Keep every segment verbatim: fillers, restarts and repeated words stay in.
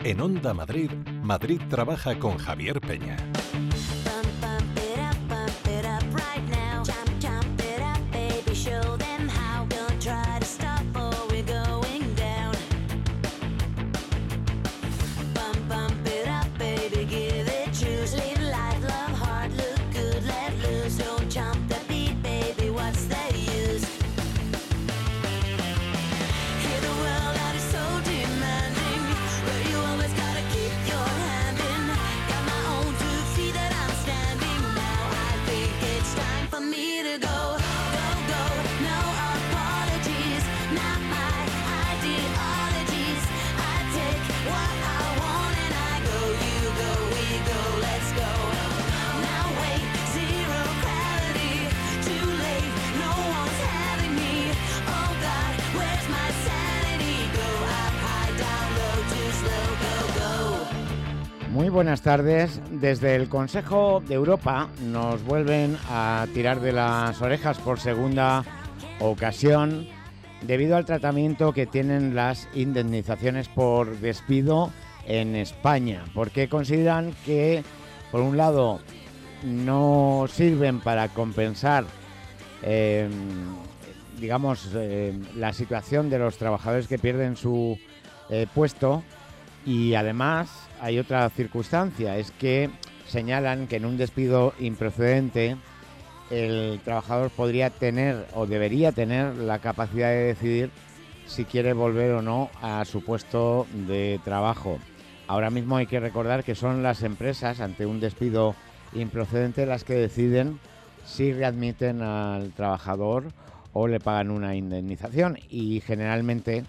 En Onda Madrid, Madrid trabaja con Javier Peña. Muy buenas tardes. Desde el Consejo de Europa nos vuelven a tirar de las orejas por segunda ocasión debido al tratamiento que tienen las indemnizaciones por despido en España, porque consideran que, por un lado, no sirven para compensar eh, digamos eh, la situación de los trabajadores que pierden su eh, puesto, y además hay otra circunstancia, es que señalan que en un despido improcedente el trabajador podría tener o debería tener la capacidad de decidir si quiere volver o no a su puesto de trabajo. Ahora mismo hay que recordar que son las empresas, ante un despido improcedente, las que deciden si readmiten al trabajador o le pagan una indemnización, y generalmente,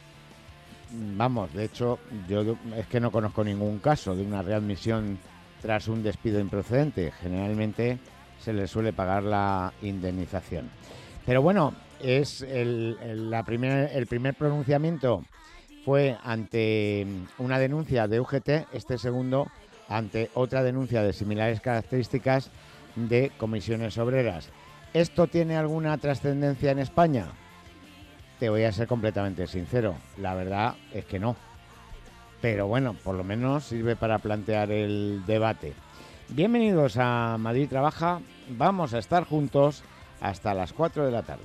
vamos, de hecho, yo es que no conozco ningún caso de una readmisión tras un despido improcedente. Generalmente se les suele pagar la indemnización. Pero bueno, es el, el, la primer, el primer pronunciamiento fue ante una denuncia de U G T, este segundo ante otra denuncia de similares características de comisiones obreras. ¿Esto tiene alguna trascendencia en España? Te voy a ser completamente sincero, la verdad es que no. Pero bueno, por lo menos sirve para plantear el debate. Bienvenidos a Madrid Trabaja, vamos a estar juntos hasta las cuatro de la tarde.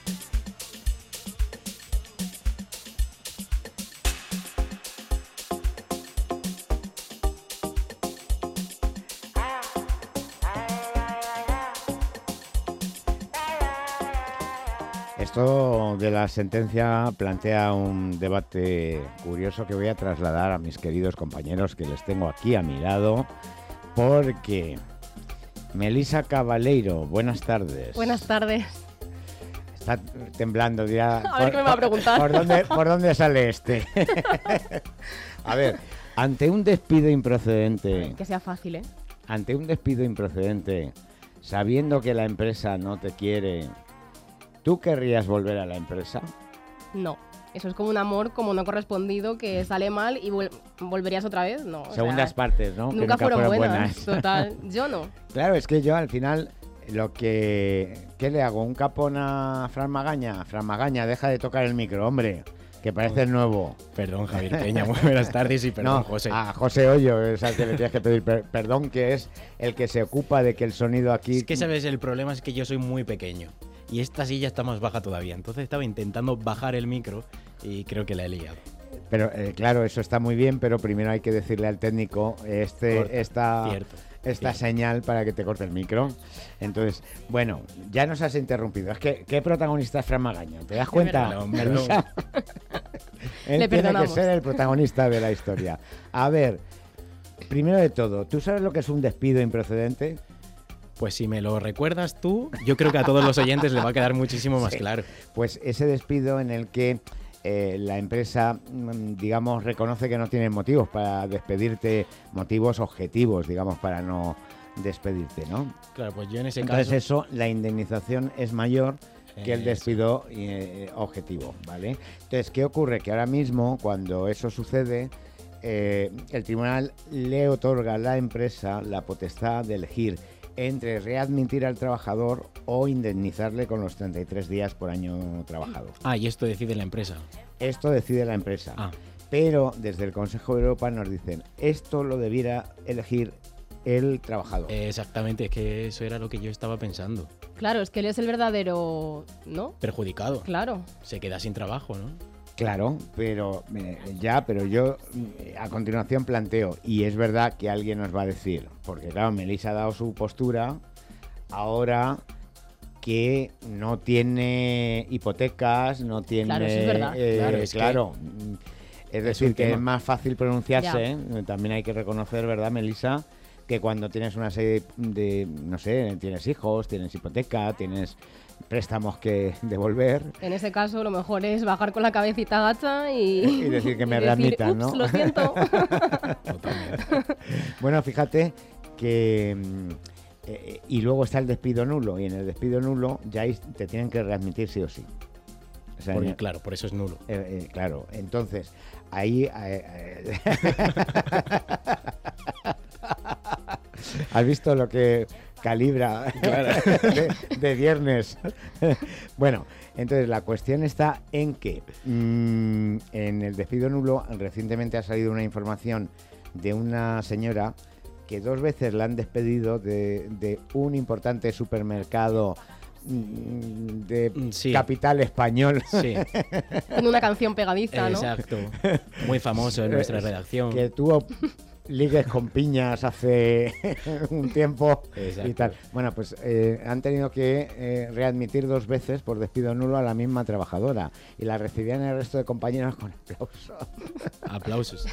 Esto de la sentencia plantea un debate curioso que voy a trasladar a mis queridos compañeros que les tengo aquí a mi lado, porque Melisa Cabaleiro, buenas tardes. Buenas tardes. Está temblando ya. A ver qué me va a preguntar. ¿Por dónde, por dónde sale este? A ver, ante un despido improcedente... Que sea fácil, ¿eh? Ante un despido improcedente, sabiendo que la empresa no te quiere... ¿Tú querrías volver a la empresa? No. Eso es como un amor como no correspondido que sale mal y vol- volverías otra vez. No. Segundas o sea, partes, ¿no? Nunca, que nunca fueron, fueron buenas. buenas. Total. Yo no. Claro, es que yo al final lo que... ¿Qué le hago? ¿Un capón a Fran Magaña? Fran Magaña, deja de tocar el micro, hombre, que parece el nuevo. Perdón, Javier Peña, muy buenas tardes y perdón, no, José. A José Hoyo es al que le tienes que pedir per- perdón, que es el que se ocupa de que el sonido aquí... Es que, ¿sabes? El problema es que yo soy muy pequeño. Y esta silla está más baja todavía. Entonces estaba intentando bajar el micro y creo que la he liado. Pero eh, claro, eso está muy bien, pero primero hay que decirle al técnico este, Corta, esta, cierto, esta cierto. señal para que te corte el micro. Entonces, bueno, ya nos has interrumpido. Es que, ¿qué protagonista es Fran Magaña? ¿Te das cuenta, Perdón, Melisa? Él tiene Le que perdonamos. ser el protagonista de la historia. A ver, primero de todo, ¿tú sabes lo que es un despido improcedente? Pues si me lo recuerdas tú, yo creo que a todos los oyentes le va a quedar muchísimo más Sí. claro. Pues ese despido en el que eh, la empresa, mm, digamos, reconoce que no tiene motivos para despedirte, motivos objetivos, digamos, para no despedirte, ¿no? Claro, pues yo en ese Entonces caso... eso, la indemnización es mayor que el Eso. despido eh, objetivo, ¿vale? Entonces, ¿qué ocurre? Que ahora mismo, cuando eso sucede, eh, el tribunal le otorga a la empresa la potestad de elegir entre readmitir al trabajador o indemnizarle con los treinta y tres días por año trabajado. Ah, y esto decide la empresa. Esto decide la empresa. Ah. pero desde el Consejo de Europa nos dicen, esto lo debiera elegir el trabajador. Eh, exactamente, es que eso era lo que yo estaba pensando. Claro, es que él es el verdadero, ¿no? Perjudicado. Claro. Se queda sin trabajo, ¿no? Claro, pero eh, ya, pero yo eh, a continuación planteo, y es verdad que alguien nos va a decir, porque claro, Melissa ha dado su postura, ahora que no tiene hipotecas, no tiene... Claro, eso es verdad. eh, Claro, es que claro, es decir, un que tema. es más fácil pronunciarse, ¿eh? También hay que reconocer, ¿verdad, Melissa?, que cuando tienes una serie de, no sé, tienes hijos, tienes hipoteca, tienes préstamos que devolver. En ese caso, lo mejor es bajar con la cabecita gacha y... Y decir que me y readmitan, "Ups, ¿no?". lo siento. Totalmente. Bueno, fíjate que... mm, eh, y luego está el despido nulo, y en el despido nulo ya ahí te tienen que readmitir sí o sí. O sea, Porque, en- claro, por eso es nulo. eh, eh, claro, entonces, ahí... eh, eh, ¿has visto lo que calibra de, de viernes? Bueno, entonces la cuestión está en que mm, en el despido nulo recientemente ha salido una información de una señora que dos veces la han despedido de, de un importante supermercado mm, de Mm, sí. capital español. Sí, Con una canción pegadiza, ¿no? exacto. Muy famoso en nuestra redacción. Que tuvo ligues con piñas hace un tiempo Exacto. y tal. Bueno, pues eh, han tenido que eh, readmitir dos veces por despido nulo a la misma trabajadora y la recibían el resto de compañeros con aplauso. Aplausos.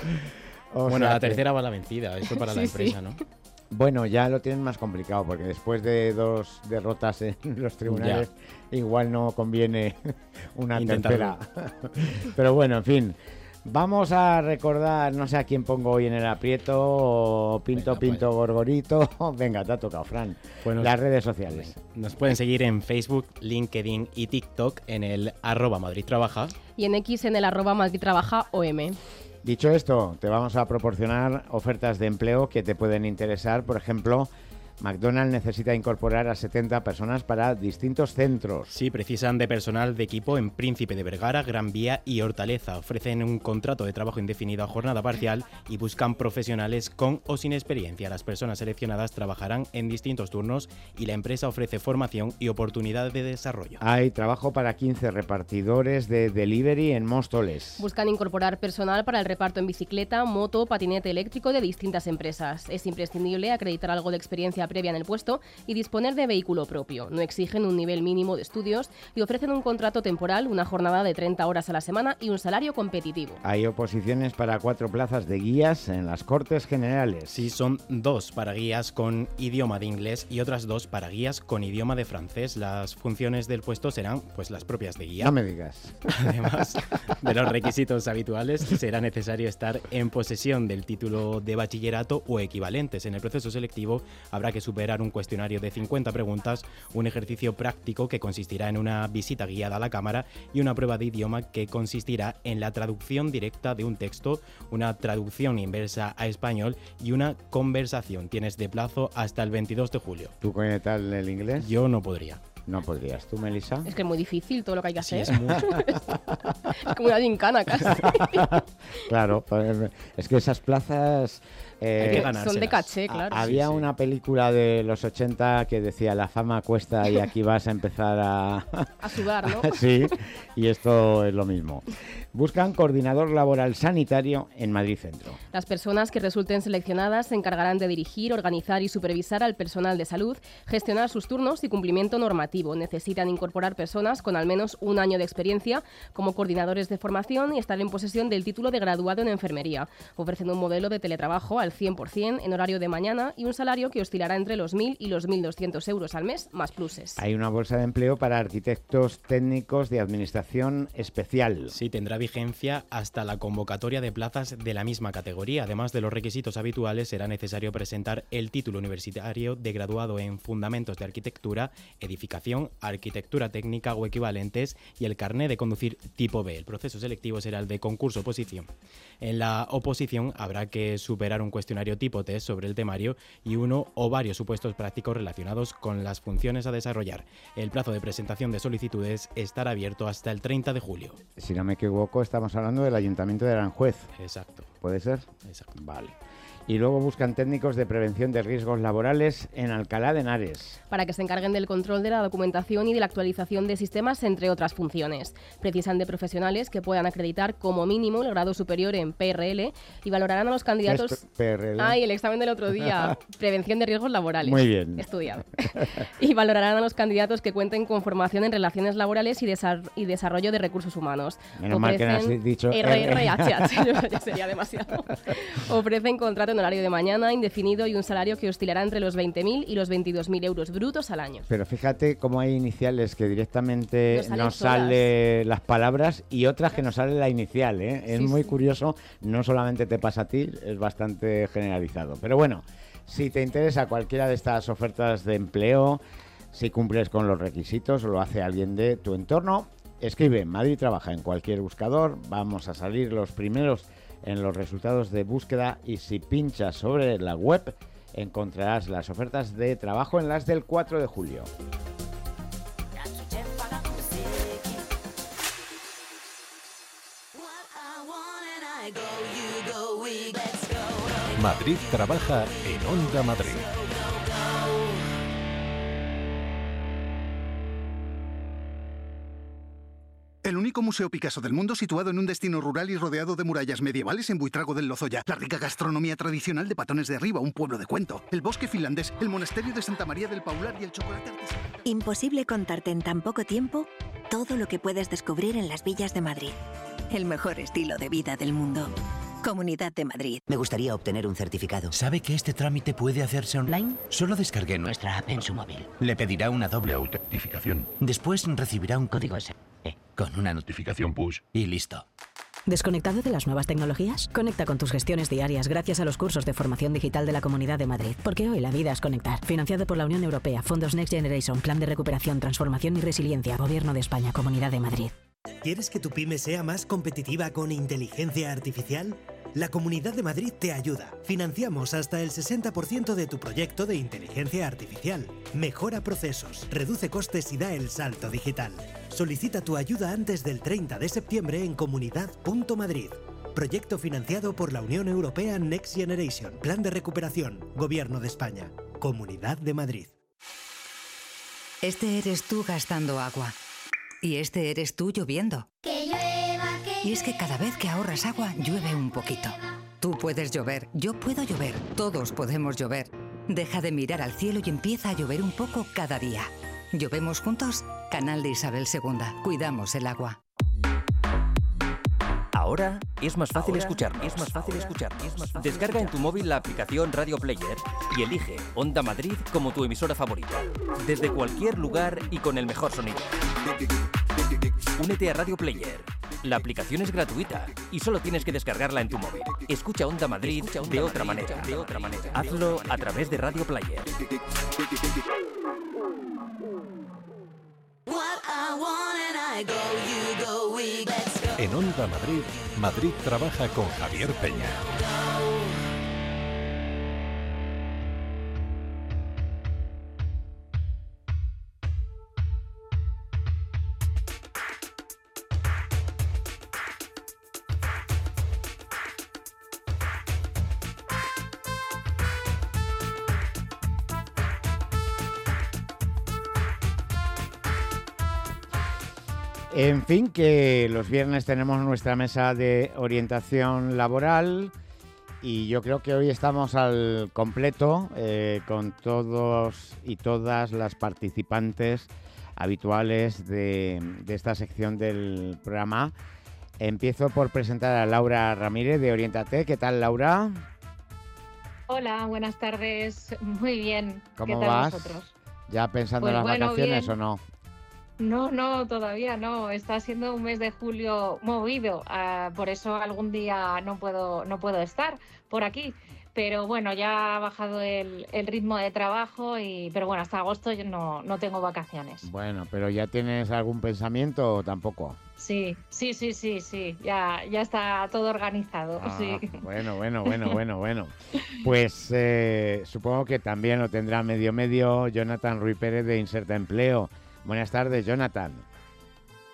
O Bueno, sea la que- tercera va la vencida, esto para la Sí, empresa, sí. ¿no? Bueno, ya lo tienen más complicado porque después de dos derrotas en los tribunales igual no conviene una Intentarlo. tercera. Pero bueno, en fin. Vamos a recordar, no sé a quién pongo hoy en el aprieto, Pinto, Venga, Pinto, pues. Gorgorito. Venga, te ha tocado, Fran. Bueno, Las redes sociales. nos pueden seguir en Facebook, LinkedIn y TikTok en el arroba Madrid Trabaja. Y en X en el arroba Madrid Trabaja O M. Dicho esto, te vamos a proporcionar ofertas de empleo que te pueden interesar. Por ejemplo, McDonald's necesita incorporar a setenta personas para distintos centros. Sí, precisan de personal de equipo en Príncipe de Vergara, Gran Vía y Hortaleza. Ofrecen un contrato de trabajo indefinido a jornada parcial y buscan profesionales con o sin experiencia. Las personas seleccionadas trabajarán en distintos turnos y la empresa ofrece formación y oportunidad de desarrollo. Hay trabajo para quince repartidores de delivery en Móstoles. Buscan incorporar personal para el reparto en bicicleta, moto, patinete eléctrico de distintas empresas. Es imprescindible acreditar algo de experiencia previa en el puesto y disponer de vehículo propio. No exigen un nivel mínimo de estudios y ofrecen un contrato temporal, una jornada de treinta horas a la semana y un salario competitivo. Hay oposiciones para cuatro plazas de guías en las Cortes Generales. Sí, son dos para guías con idioma de inglés y otras dos para guías con idioma de francés. Las funciones del puesto serán pues las propias de guía. No me digas. Además de los requisitos habituales, será necesario estar en posesión del título de bachillerato o equivalentes. En el proceso selectivo habrá que superar un cuestionario de cincuenta preguntas, un ejercicio práctico que consistirá en una visita guiada a la cámara y una prueba de idioma que consistirá en la traducción directa de un texto, una traducción inversa a español y una conversación. Tienes de plazo hasta el veintidós de julio. ¿Tú qué tal el inglés? Yo no podría. No podrías. ¿Tú, Melissa? Es que es muy difícil todo lo que hay que Sí, hacer. es mucho. Es como una gincana casi. Claro, pues, es que esas plazas... eh, Hay que Son ganárselas. de caché, a- claro. había Sí, sí. una película de los ochenta que decía la fama cuesta y aquí vas a empezar a... A sudar, ¿no? Sí, y esto es lo mismo. Buscan coordinador laboral sanitario en Madrid Centro. Las personas que resulten seleccionadas se encargarán de dirigir, organizar y supervisar al personal de salud, gestionar sus turnos y cumplimiento normativo. Necesitan incorporar personas con al menos un año de experiencia como coordinadores de formación y estar en posesión del título de graduado en enfermería. Ofrecen un modelo de teletrabajo al cien por cien en horario de mañana y un salario que oscilará entre los mil y los mil doscientos euros al mes, más pluses. Hay una bolsa de empleo para arquitectos técnicos de administración especial. Sí, tendrá vigencia hasta la convocatoria de plazas de la misma categoría. Además de los requisitos habituales, será necesario presentar el título universitario de graduado en Fundamentos de Arquitectura, Edificación, Arquitectura Técnica o equivalentes y el carné de conducir tipo B. El proceso selectivo será el de concurso-oposición. En la oposición habrá que superar un cuestionario tipo test sobre el temario y uno o varios supuestos prácticos relacionados con las funciones a desarrollar. El plazo de presentación de solicitudes estará abierto hasta el treinta de julio. Si no me equivoco, estamos hablando del Ayuntamiento de Aranjuez. Exacto. ¿Puede ser? Exacto. Vale. Y luego buscan técnicos de prevención de riesgos laborales en Alcalá de Henares. Para que se encarguen del control de la documentación y de la actualización de sistemas, entre otras funciones. Precisan de profesionales que puedan acreditar como mínimo el grado superior en P R L y valorarán a los candidatos... P R L? Ay, el examen del otro día. Prevención de riesgos laborales. Muy bien. Estudiado. Y valorarán a los candidatos que cuenten con formación en relaciones laborales y, desar- y desarrollo de recursos humanos. Menos mal que no has dicho R R H H, ya sería demasiado. Ofrecen contratos en horario de mañana, indefinido y un salario que oscilará entre los veinte mil y los veintidós mil euros brutos al año. Pero fíjate cómo hay iniciales que directamente Nos salen nos sale las palabras y otras que nos sale la inicial, ¿eh? Es Sí, muy sí. curioso, no solamente te pasa a ti, es bastante generalizado. Pero bueno, si te interesa cualquiera de estas ofertas de empleo, si cumples con los requisitos o lo hace alguien de tu entorno, escribe Madrid Trabaja en cualquier buscador, vamos a salir los primeros en los resultados de búsqueda y si pinchas sobre la web encontrarás las ofertas de trabajo en las del cuatro de julio. Madrid Trabaja en Onda Madrid. El único museo Picasso del mundo situado en un destino rural y rodeado de murallas medievales en Buitrago del Lozoya. La rica gastronomía tradicional de Patones de Arriba, un pueblo de cuento. El bosque finlandés, el monasterio de Santa María del Paular y el chocolate artesanal. Imposible contarte en tan poco tiempo todo lo que puedes descubrir en las villas de Madrid. El mejor estilo de vida del mundo. Comunidad de Madrid. Me gustaría obtener un certificado. ¿Sabe que este trámite puede hacerse online? Solo descargue nuestra app en su móvil. Le pedirá una doble autentificación. Después recibirá un código S M S con una notificación push y listo. ¿Desconectado de las nuevas tecnologías? Conecta con tus gestiones diarias gracias a los cursos de formación digital de la Comunidad de Madrid. Porque hoy la vida es conectar. Financiado por la Unión Europea, Fondos Next Generation, Plan de Recuperación, Transformación y Resiliencia, Gobierno de España, Comunidad de Madrid. ¿Quieres que tu pyme sea más competitiva con inteligencia artificial? La Comunidad de Madrid te ayuda. Financiamos hasta el sesenta por ciento de tu proyecto de inteligencia artificial. Mejora procesos, reduce costes y da el salto digital. Solicita tu ayuda antes del treinta de septiembre en comunidad punto madrid. Proyecto financiado por la Unión Europea Next Generation. Plan de recuperación. Gobierno de España. Comunidad de Madrid. Este eres tú gastando agua. Y este eres tú lloviendo. Que llueva, que Y es que cada vez que ahorras agua, llueve un poquito. Tú puedes llover, yo puedo llover, todos podemos llover. Deja de mirar al cielo y empieza a llover un poco cada día. ¿Llovemos juntos? Canal de Isabel segunda. Cuidamos el agua. Ahora es más fácil Ahora escucharnos. es más fácil escucharnos. es más fácil Descarga en tu móvil la aplicación Radio Player y elige Onda Madrid como tu emisora favorita. Desde cualquier lugar y con el mejor sonido. Únete a Radio Player. La aplicación es gratuita y solo tienes que descargarla en tu móvil. Escucha Onda Madrid Escucha Onda de Madrid otra manera. de otra manera. Hazlo a través de Radio Player. En Onda Madrid, Madrid Trabaja con Javier Peña. En fin, que los viernes tenemos nuestra mesa de orientación laboral y yo creo que hoy estamos al completo eh, con todos y todas las participantes habituales de, de esta sección del programa. Empiezo por presentar a Laura Ramírez de Oriéntate. ¿Qué tal, Laura? Hola, buenas tardes. Muy bien. ¿Cómo ¿Qué tal vas? vosotros? ¿Ya pensando Pues en las bueno, vacaciones bien. o no? No, no, todavía no. Está siendo un mes de julio movido. ah, por eso algún día no puedo, no puedo estar por aquí. Pero bueno, ya ha bajado el, el ritmo de trabajo, y, pero bueno, hasta agosto yo no, no tengo vacaciones. Bueno, pero ¿ya tienes algún pensamiento o tampoco? Sí, sí, sí, sí, sí. Ya, ya está todo organizado. Ah, Sí. bueno, bueno, bueno, bueno, bueno. Pues eh, supongo que también lo tendrá medio medio Jonathan Ruiz Pérez de Inserta Empleo. Buenas tardes, Jonathan.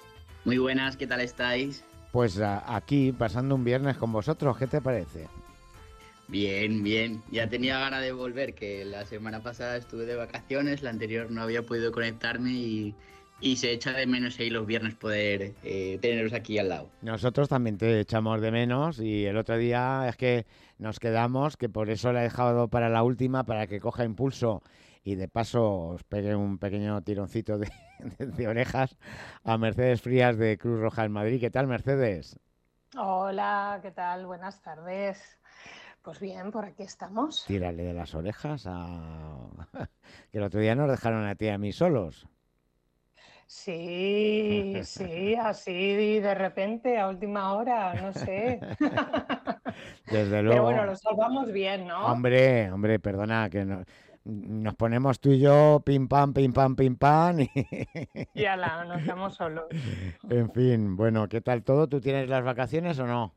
Muy buenas, ¿qué tal estáis? Pues a, aquí, pasando un viernes con vosotros, ¿qué te parece? Bien, bien. Ya tenía ganas de volver, que la semana pasada estuve de vacaciones, la anterior no había podido conectarme y, y se echa de menos ahí los viernes poder eh, teneros aquí al lado. Nosotros también te echamos de menos y el otro día es que nos quedamos, que por eso la he dejado para la última, para que coja impulso y de paso os pegue un pequeño tironcito de, de, de orejas a Mercedes Frías de Cruz Roja en Madrid. ¿Qué tal, Mercedes? Hola, ¿qué tal? Buenas tardes. Pues bien, por aquí estamos. Tírale de las orejas a... que el otro día nos dejaron a ti y a mí solos. Sí, sí, así de repente, a última hora, no sé. Desde luego. Pero bueno, lo salvamos bien, ¿no? Hombre, hombre, perdona, que no, nos ponemos tú y yo pim pam, pim pam, pim pam y... y ala, nos quedamos solos. En fin, bueno, ¿qué tal todo? ¿Tú tienes las vacaciones o no?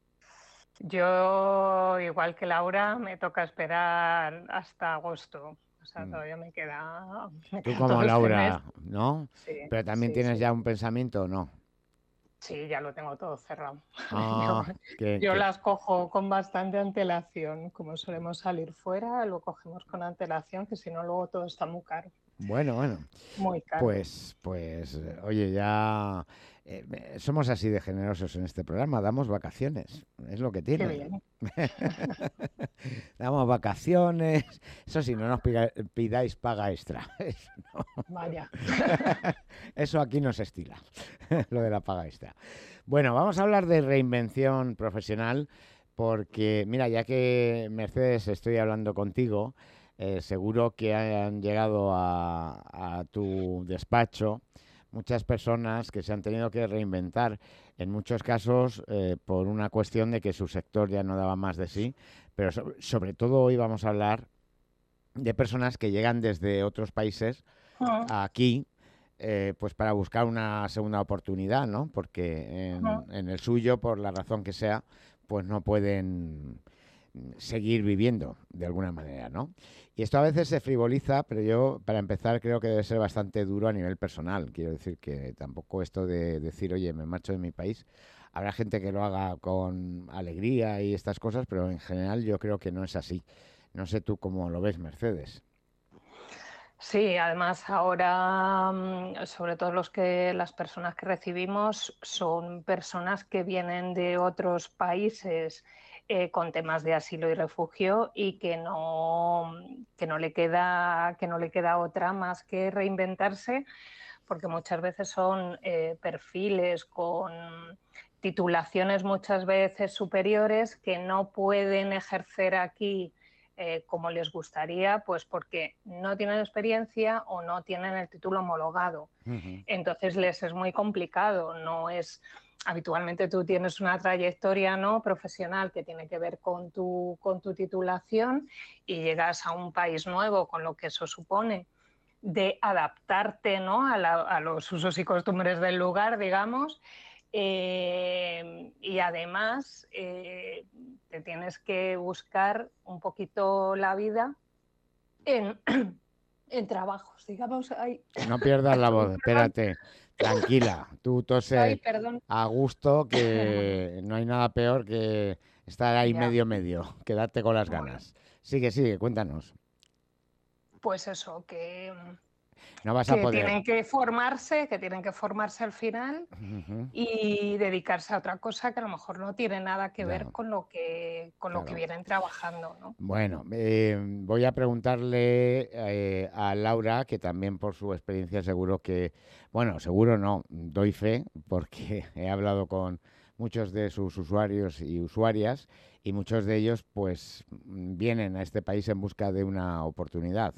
Yo, igual que Laura, me toca esperar hasta agosto. O sea, todavía me queda... Me Tú queda como todo Laura, semestre. ¿no? Sí, Pero también sí, tienes sí. ya un pensamiento, ¿o no? Sí, ya lo tengo todo cerrado. Ah, yo que, yo que... las cojo con bastante antelación. Como solemos salir fuera, lo cogemos con antelación, que si no, luego todo está muy caro. Bueno, bueno. Muy caro. Pues, pues, oye, ya eh, somos así de generosos en este programa, damos vacaciones, es lo que tiene. Qué bien. Damos vacaciones, eso sí, no nos pida, pidáis paga extra. Eso, no. Vaya. Eso aquí no se estila, lo de la paga extra. Bueno, vamos a hablar de reinvención profesional, porque, mira, ya que Mercedes estoy hablando contigo, Eh, seguro que han llegado a, a tu despacho muchas personas que se han tenido que reinventar, en muchos casos eh, por una cuestión de que su sector ya no daba más de sí, pero so- sobre todo hoy vamos a hablar de personas que llegan desde otros países aquí, eh, pues para buscar una segunda oportunidad, ¿no? Porque en, en el suyo, por la razón que sea, pues no pueden seguir viviendo de alguna manera, ¿no? Y esto a veces se frivoliza, pero yo, para empezar, creo que debe ser bastante duro a nivel personal. Quiero decir que tampoco esto de decir, oye, me marcho de mi país. Habrá gente que lo haga con alegría y estas cosas, pero en general yo creo que no es así. No sé tú cómo lo ves, Mercedes. Sí, además ahora, sobre todo los que las personas que recibimos son personas que vienen de otros países eh, con temas de asilo y refugio y que no, que no le queda, que no le queda otra más que reinventarse, porque muchas veces son eh, perfiles con titulaciones muchas veces superiores que no pueden ejercer aquí Eh, como les gustaría, pues porque no tienen experiencia o no tienen el título homologado. Uh-huh. Entonces les es muy complicado. No es, habitualmente tú tienes una trayectoria, ¿no?, profesional que tiene que ver con tu, con tu titulación y llegas a un país nuevo con lo que eso supone de adaptarte, ¿no?, a, la, a los usos y costumbres del lugar, digamos. Eh, y además eh, te tienes que buscar un poquito la vida en, en trabajos, digamos. Ay. No pierdas la voz, espérate, tranquila, tú tose Ay, perdón. a gusto, que no hay nada peor que estar ahí ya. medio medio, quedarte con las ganas. Sigue, sigue, cuéntanos. Pues eso, que... No vas a que poder. tienen que formarse, que tienen que formarse al final uh-huh. y dedicarse a otra cosa que a lo mejor no tiene nada que ver no. con lo que con claro. lo que vienen trabajando, ¿no? Bueno, eh, voy a preguntarle eh, a Laura, que también por su experiencia seguro que, bueno, seguro no, doy fe, porque he hablado con muchos de sus usuarios y usuarias y muchos de ellos pues vienen a este país en busca de una oportunidad.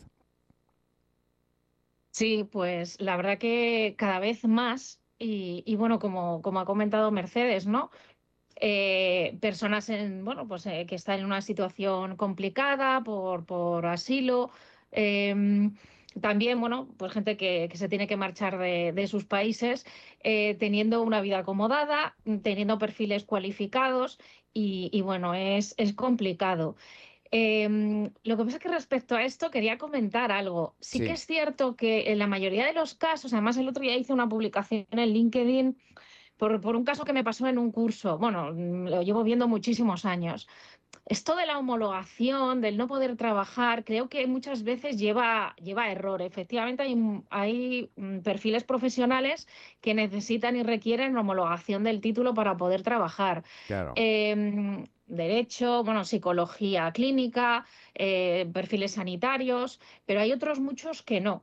Sí, pues la verdad que cada vez más, y, y bueno, como, como ha comentado Mercedes, ¿no? Eh, personas en, bueno, pues, eh, que están en una situación complicada por, por asilo, eh, también, bueno, pues gente que, que se tiene que marchar de, de sus países eh, teniendo una vida acomodada, teniendo perfiles cualificados y, y bueno, es, es complicado. Eh, lo que pasa es que respecto a esto quería comentar algo. Sí, sí que es cierto que en la mayoría de los casos, además el otro día hice una publicación en LinkedIn por, por un caso que me pasó en un curso, bueno, lo llevo viendo muchísimos años. Esto de la homologación, del no poder trabajar, creo que muchas veces lleva, lleva a error. Efectivamente, hay, hay perfiles profesionales que necesitan y requieren homologación del título para poder trabajar. Claro. Eh, derecho, bueno, psicología clínica, eh, perfiles sanitarios, pero hay otros muchos que no.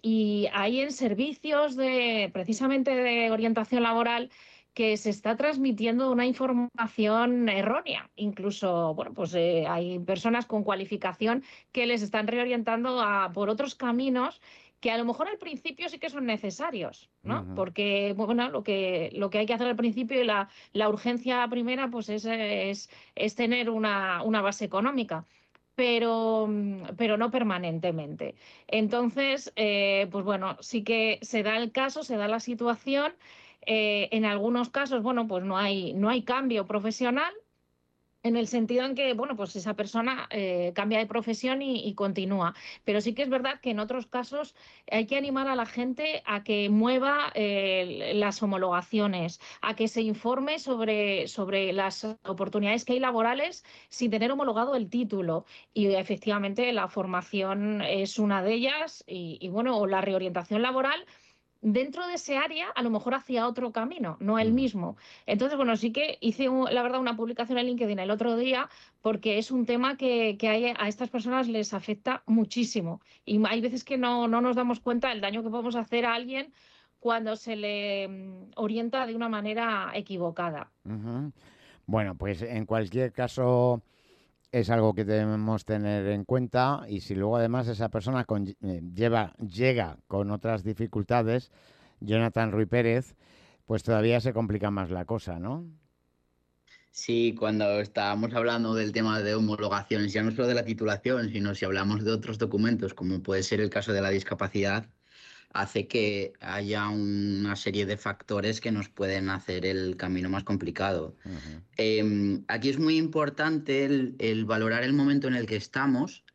Y hay en servicios de, precisamente de orientación laboral, que se está transmitiendo una información errónea. Incluso, bueno, pues eh, hay personas con cualificación que les están reorientando a, por otros caminos que a lo mejor al principio sí que son necesarios, ¿no? Uh-huh. Porque, bueno, lo que, lo que hay que hacer al principio y la, la urgencia primera, pues es, es, es tener una, una base económica. Pero, pero no permanentemente. Entonces, eh, pues bueno, sí que se da el caso, se da la situación. Eh, en algunos casos, bueno, pues no hay, no hay cambio profesional, en el sentido en que, bueno, pues esa persona eh, cambia de profesión y, y continúa. Pero sí que es verdad que en otros casos hay que animar a la gente a que mueva eh, las homologaciones, a que se informe sobre, sobre las oportunidades que hay laborales sin tener homologado el título. Y efectivamente la formación es una de ellas y, y bueno, o la reorientación laboral dentro de ese área, a lo mejor hacia otro camino, no el mismo. Entonces, bueno, sí que hice, un, la verdad, una publicación en LinkedIn el otro día porque es un tema que, que hay, a estas personas les afecta muchísimo. Y hay veces que no, no nos damos cuenta del daño que podemos hacer a alguien cuando se le orienta de una manera equivocada. Uh-huh. Bueno, pues en cualquier caso es algo que debemos tener en cuenta, y si luego además esa persona con, eh, lleva, llega con otras dificultades, Jonathan Ruy Pérez, pues todavía se complica más la cosa, ¿no? Sí, cuando estábamos hablando del tema de homologaciones, ya no solo de la titulación, sino si hablamos de otros documentos, como puede ser el caso de la discapacidad, hace que haya una serie de factores que nos pueden hacer el camino más complicado. Uh-huh. Eh, aquí es muy importante el, el valorar el momento en el que estamos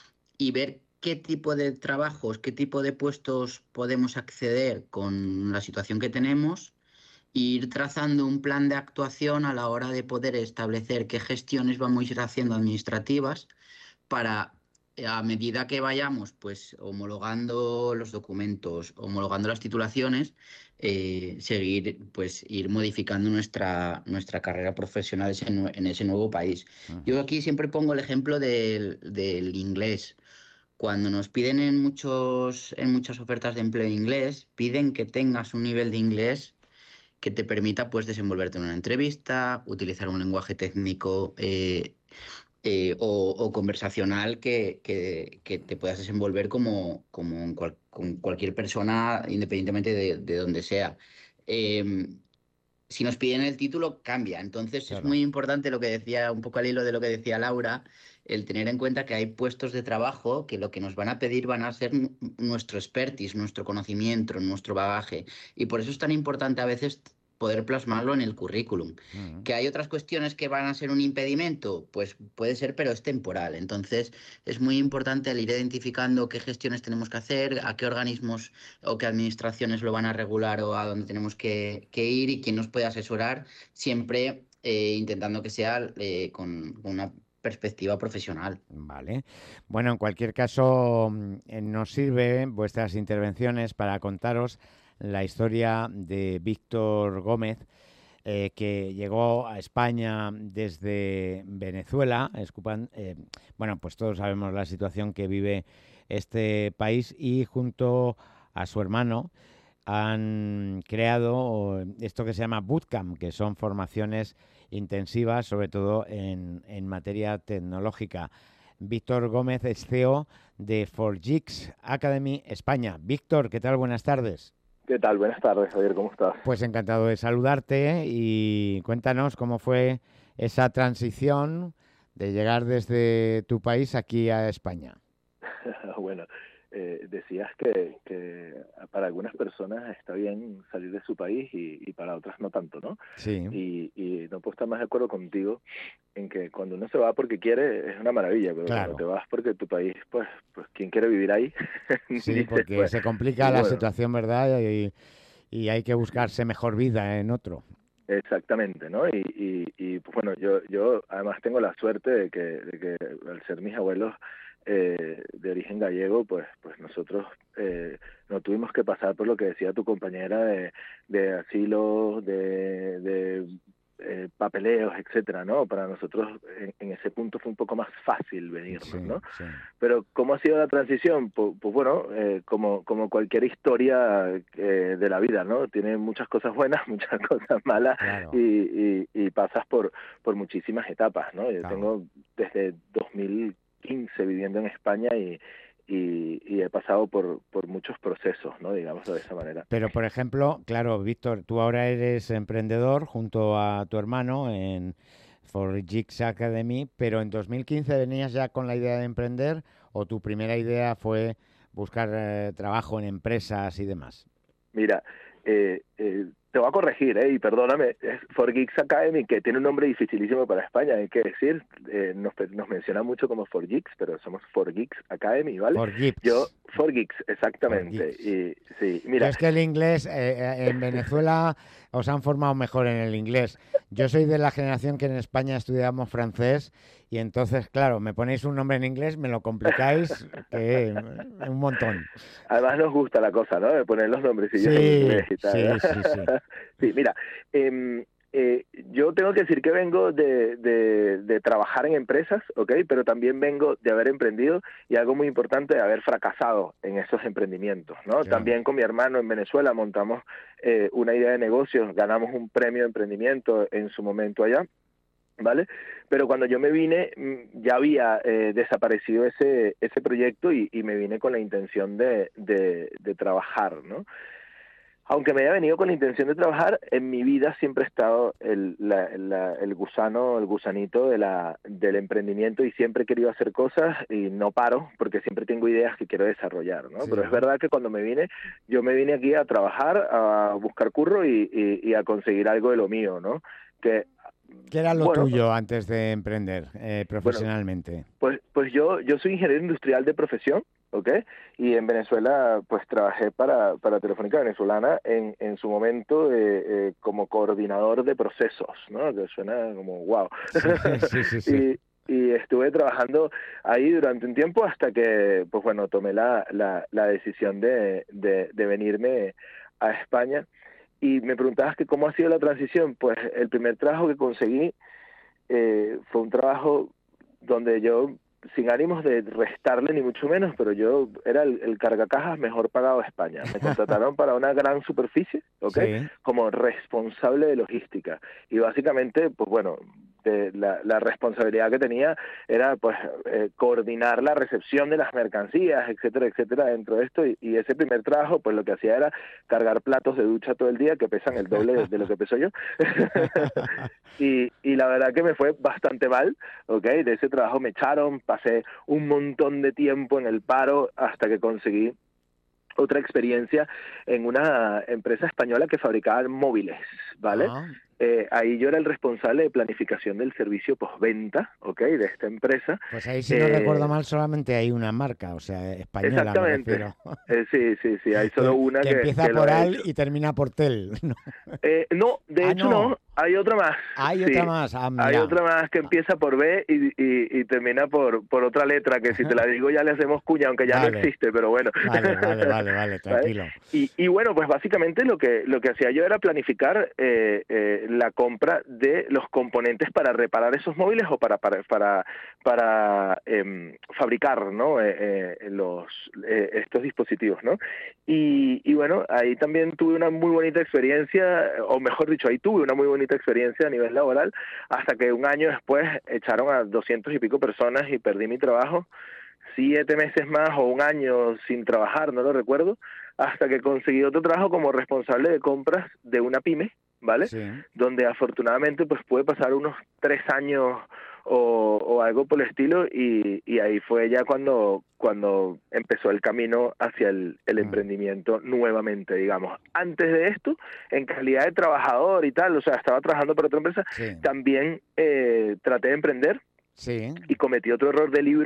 y ver qué tipo de trabajos, qué tipo de puestos podemos acceder con la situación que tenemos e ir trazando un plan de actuación a la hora de poder establecer qué gestiones vamos a ir haciendo administrativas para, a medida que vayamos pues homologando los documentos, homologando las titulaciones, eh, seguir, pues ir modificando nuestra, nuestra carrera profesional en, en ese nuevo país. Uh-huh. Yo aquí siempre pongo el ejemplo del, del inglés. Cuando nos piden en, muchos, en muchas ofertas de empleo en inglés, piden que tengas un nivel de inglés que te permita pues desenvolverte en una entrevista, utilizar un lenguaje técnico eh, Eh, o, o conversacional que, que, que te puedas desenvolver como, como en cual, con cualquier persona, independientemente de, de donde sea. Eh, si nos piden el título, cambia. Entonces claro. Es muy importante lo que decía, un poco al hilo de lo que decía Laura, el tener en cuenta que hay puestos de trabajo que lo que nos van a pedir van a ser nuestro expertise, nuestro conocimiento, nuestro bagaje. Y por eso es tan importante a veces poder plasmarlo en el currículum. Uh-huh. ¿Que hay otras cuestiones que van a ser un impedimento? Pues puede ser, pero es temporal. Entonces es muy importante el ir identificando qué gestiones tenemos que hacer, a qué organismos o qué administraciones lo van a regular o a dónde tenemos que, que ir y quién nos puede asesorar, siempre eh, intentando que sea eh, con una perspectiva profesional. Vale. Bueno, en cualquier caso, eh, nos sirven vuestras intervenciones para contaros la historia de Víctor Gómez, eh, que llegó a España desde Venezuela. Escupan, eh, bueno, pues todos sabemos la situación que vive este país, y junto a su hermano han creado esto que se llama Bootcamp, que son formaciones intensivas, sobre todo en, en materia tecnológica. Víctor Gómez es C E O de four Geeks Academy España. Víctor, ¿qué tal? Buenas tardes. ¿Qué tal? Buenas tardes, Javier, ¿cómo estás? Pues encantado de saludarte, y cuéntanos cómo fue esa transición de llegar desde tu país aquí a España. Bueno, eh, decías que, que para algunas personas está bien salir de su país y, y para otras no tanto, ¿no? Sí. Y, y no puedo estar más de acuerdo contigo en que cuando uno se va porque quiere es una maravilla, pero claro, cuando te vas porque tu país, pues, pues ¿quién quiere vivir ahí? Sí, porque pues, se complica la bueno. situación, ¿verdad? Y, y hay que buscarse mejor vida en otro. Exactamente, ¿no? Y, y, y pues bueno, yo, yo además tengo la suerte de que, de que al ser mis abuelos eh, de origen gallego, pues, pues nosotros eh, no tuvimos que pasar por lo que decía tu compañera de, de asilo, de, de eh, papeleos, etcétera, ¿no? Para nosotros en, en ese punto fue un poco más fácil venirnos, Sí, ¿no? sí. Pero ¿cómo ha sido la transición? Pues, pues bueno, eh, como, como cualquier historia eh, de la vida, ¿no? Tiene muchas cosas buenas, muchas cosas malas, Claro. y, y, y pasas por, por muchísimas etapas, ¿no? Yo Claro. tengo desde dos mil quince viviendo en España y, y, y he pasado por, por muchos procesos, ¿no? Digámoslo de esa manera. Pero, por ejemplo, claro, Víctor, tú ahora eres emprendedor junto a tu hermano en For Geeks Academy, pero en dos mil quince venías ya con la idea de emprender, ¿o tu primera idea fue buscar eh, trabajo en empresas y demás? Mira, eh, eh, te voy a corregir, ¿eh? Y perdóname, es For Geeks Academy, que tiene un nombre dificilísimo para España, hay que decir, eh, nos, nos menciona mucho como For Geeks, pero somos For Geeks Academy, ¿vale? For Geeks. Yo, For Geeks, exactamente. For Geeks. Y sí, mira. Yo es que el inglés, eh, eh, en Venezuela os han formado mejor en el inglés. Yo soy de la generación que en España estudiamos francés y entonces, claro, me ponéis un nombre en inglés, me lo complicáis que, un montón. Además nos gusta la cosa, ¿no? De poner los nombrecillos Sí, en inglés y tal. sí, ¿no? sí, sí. Sí, mira, eh, eh, yo tengo que decir que vengo de, de, de trabajar en empresas, ¿ok? Pero también vengo de haber emprendido y algo muy importante, de haber fracasado en esos emprendimientos, ¿no? Claro. También con mi hermano en Venezuela montamos eh, una idea de negocios, ganamos un premio de emprendimiento en su momento allá, ¿vale? Pero cuando yo me vine ya había eh, desaparecido ese ese proyecto y, y me vine con la intención de, de, de trabajar, ¿no? Aunque me haya venido con la intención de trabajar, en mi vida siempre ha estado el, la, la, el gusano, el gusanito de la, del emprendimiento y siempre he querido hacer cosas y no paro porque siempre tengo ideas que quiero desarrollar, ¿no? Sí. Pero es verdad que cuando me vine, yo me vine aquí a trabajar, a buscar curro y, y, y a conseguir algo de lo mío, ¿no? Que ¿Qué era lo bueno, tuyo antes de emprender eh, profesionalmente? Pues, pues yo, yo soy ingeniero industrial de profesión, ¿ok? Y en Venezuela, pues trabajé para, para Telefónica Venezolana en, en su momento eh, eh, como coordinador de procesos, ¿no? Que suena como wow. Sí, sí, sí. y, y estuve trabajando ahí durante un tiempo hasta que, pues bueno, tomé la, la, la decisión de, de, de venirme a España. Y me preguntabas que cómo ha sido la transición. Pues el primer trabajo que conseguí eh, fue un trabajo donde yo, sin ánimos de restarle ni mucho menos, pero yo era el, el cargacajas mejor pagado de España. Me contrataron para una gran superficie, ¿ok? Sí. Como responsable de logística. Y básicamente, pues bueno, de la, la responsabilidad que tenía era pues eh, coordinar la recepción de las mercancías, etcétera, etcétera, dentro de esto. Y, y ese primer trabajo, pues lo que hacía era cargar platos de ducha todo el día que pesan el doble de, de lo que peso yo. y, y la verdad que me fue bastante mal, ¿ok? De ese trabajo me echaron, pasé un montón de tiempo en el paro hasta que conseguí otra experiencia en una empresa española que fabricaba móviles, ¿vale? Ah. Eh, ahí yo era el responsable de planificación del servicio postventa, ¿ok? De esta empresa. Pues ahí, si no Eh, recuerdo mal, solamente hay una marca, o sea, española, me Exactamente. refiero. Eh, sí, sí, sí, hay solo que, una que que empieza que lo por ha al hecho. y termina por tel. ¿no? Eh, no, de Ah, hecho no. no. hay otra más. Hay Sí. otra más. Ah, Hay mira. otra más que empieza por B y, y, y termina por, por otra letra, que si te la digo ya le hacemos cuña, aunque ya Vale. no existe, pero bueno. Vale, vale, vale, vale, tranquilo. Y, y bueno, pues básicamente lo que lo que hacía yo era planificar eh, eh, la compra de los componentes para reparar esos móviles o para para para, para eh, fabricar, ¿no? Eh, eh, los eh, estos dispositivos, ¿no? Y, y bueno, ahí también tuve una muy bonita experiencia, o mejor dicho, ahí tuve una muy bonita experiencia a nivel laboral, hasta que un año después echaron a doscientos y pico personas y perdí mi trabajo. Siete meses más o un año sin trabajar, no lo recuerdo, hasta que conseguí otro trabajo como responsable de compras de una pyme, ¿vale? Sí. Donde afortunadamente pues pude pasar unos tres años o, o algo por el estilo y, y ahí fue ya cuando cuando empezó el camino hacia el, el emprendimiento nuevamente, digamos. Antes de esto, en calidad de trabajador y tal, o sea, estaba trabajando para otra empresa, Sí. también eh, traté de emprender Sí. y cometí otro error de libro,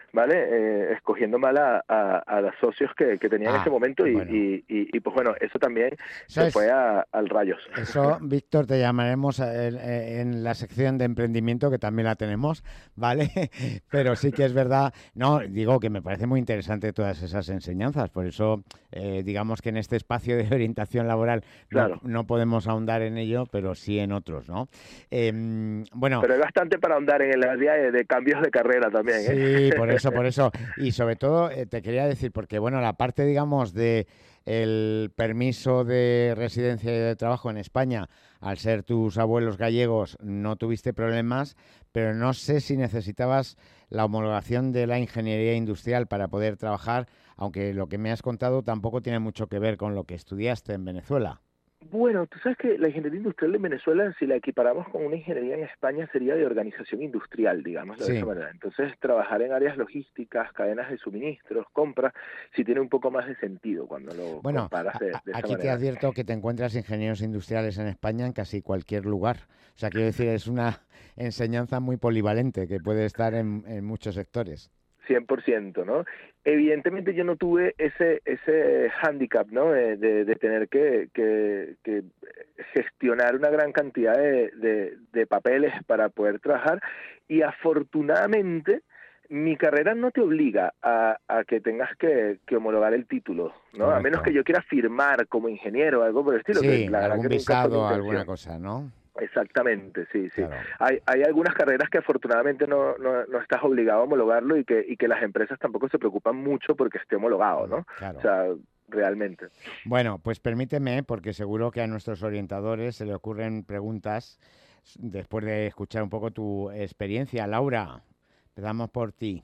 ¿vale? Eh, escogiendo mal a, a, a los socios que, que tenía ah, en ese momento y, bueno. y, y, y pues bueno, eso también eso se es, fue a, al rayos. Eso, Víctor, te llamaremos en, en la sección de emprendimiento, que también la tenemos, ¿vale? Pero sí que es verdad, no, digo que me parece muy interesante todas esas enseñanzas, por eso eh, digamos que en este espacio de orientación laboral claro. no, no podemos ahondar en ello, pero sí en otros, ¿no? Eh, bueno, pero hay bastante para ahondar en el área de, de cambios de carrera también, ¿eh? Sí, por eso, por eso. Y sobre todo eh, te quería decir, porque bueno, la parte, digamos, de el permiso de residencia y de trabajo en España, al ser tus abuelos gallegos, no tuviste problemas, pero no sé si necesitabas la homologación de la ingeniería industrial para poder trabajar, aunque lo que me has contado tampoco tiene mucho que ver con lo que estudiaste en Venezuela. Bueno, tú sabes que la ingeniería industrial de Venezuela, si la equiparamos con una ingeniería en España, sería de organización industrial, digamos, de sí. esa manera. Entonces, trabajar en áreas logísticas, cadenas de suministros, compras, sí tiene un poco más de sentido cuando lo bueno, comparas de, de esa manera. Aquí te advierto que te encuentras ingenieros industriales en España en casi cualquier lugar. O sea, quiero decir, es una enseñanza muy polivalente que puede estar en, en muchos sectores. cien por ciento, ¿no? Evidentemente yo no tuve ese ese hándicap, ¿no? De, de, de tener que, que, que gestionar una gran cantidad de, de, de papeles para poder trabajar y afortunadamente mi carrera no te obliga a, a que tengas que, que homologar el título, ¿no? Correcto. A menos que yo quiera firmar como ingeniero o algo por el estilo. Sí, que la algún que visado o alguna cosa, ¿no? Exactamente, sí, sí. Claro. Hay, hay algunas carreras que afortunadamente no, no, no estás obligado a homologarlo y que, y que las empresas tampoco se preocupan mucho porque esté homologado, ¿no? Claro. O sea, realmente. Bueno, pues permíteme, porque seguro que a nuestros orientadores se le ocurren preguntas después de escuchar un poco tu experiencia. Laura, empezamos por ti.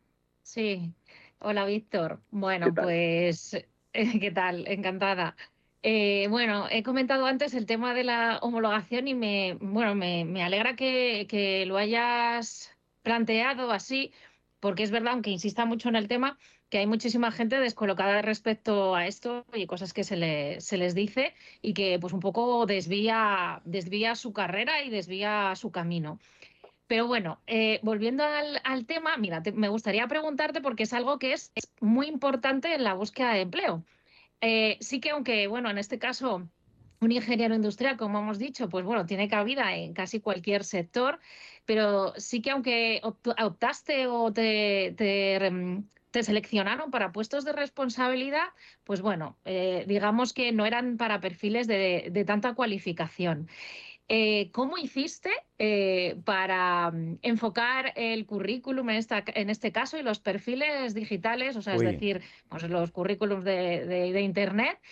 Sí. Hola, Víctor. Bueno, ¿Qué pues, ¿qué tal? Encantada. Eh, bueno, he comentado antes el tema de la homologación y me, bueno, me, me alegra que, que lo hayas planteado así, porque es verdad, aunque insista mucho en el tema, que hay muchísima gente descolocada respecto a esto y cosas que se, le, se les dice y que pues un poco desvía, desvía su carrera y desvía su camino. Pero bueno, eh, volviendo al, al tema, mira, te, me gustaría preguntarte porque es algo que es, es muy importante en la búsqueda de empleo. Eh, sí que aunque, bueno, en este caso, un ingeniero industrial, como hemos dicho, pues bueno, tiene cabida en casi cualquier sector, pero sí que aunque optaste o te, te, te seleccionaron para puestos de responsabilidad, pues bueno, eh, digamos que no eran para perfiles de, de tanta cualificación. Eh, ¿Cómo hiciste eh, para enfocar el currículum en, esta, en este caso y los perfiles digitales, o sea, Uy. es decir, pues los currículums de, de, de Internet,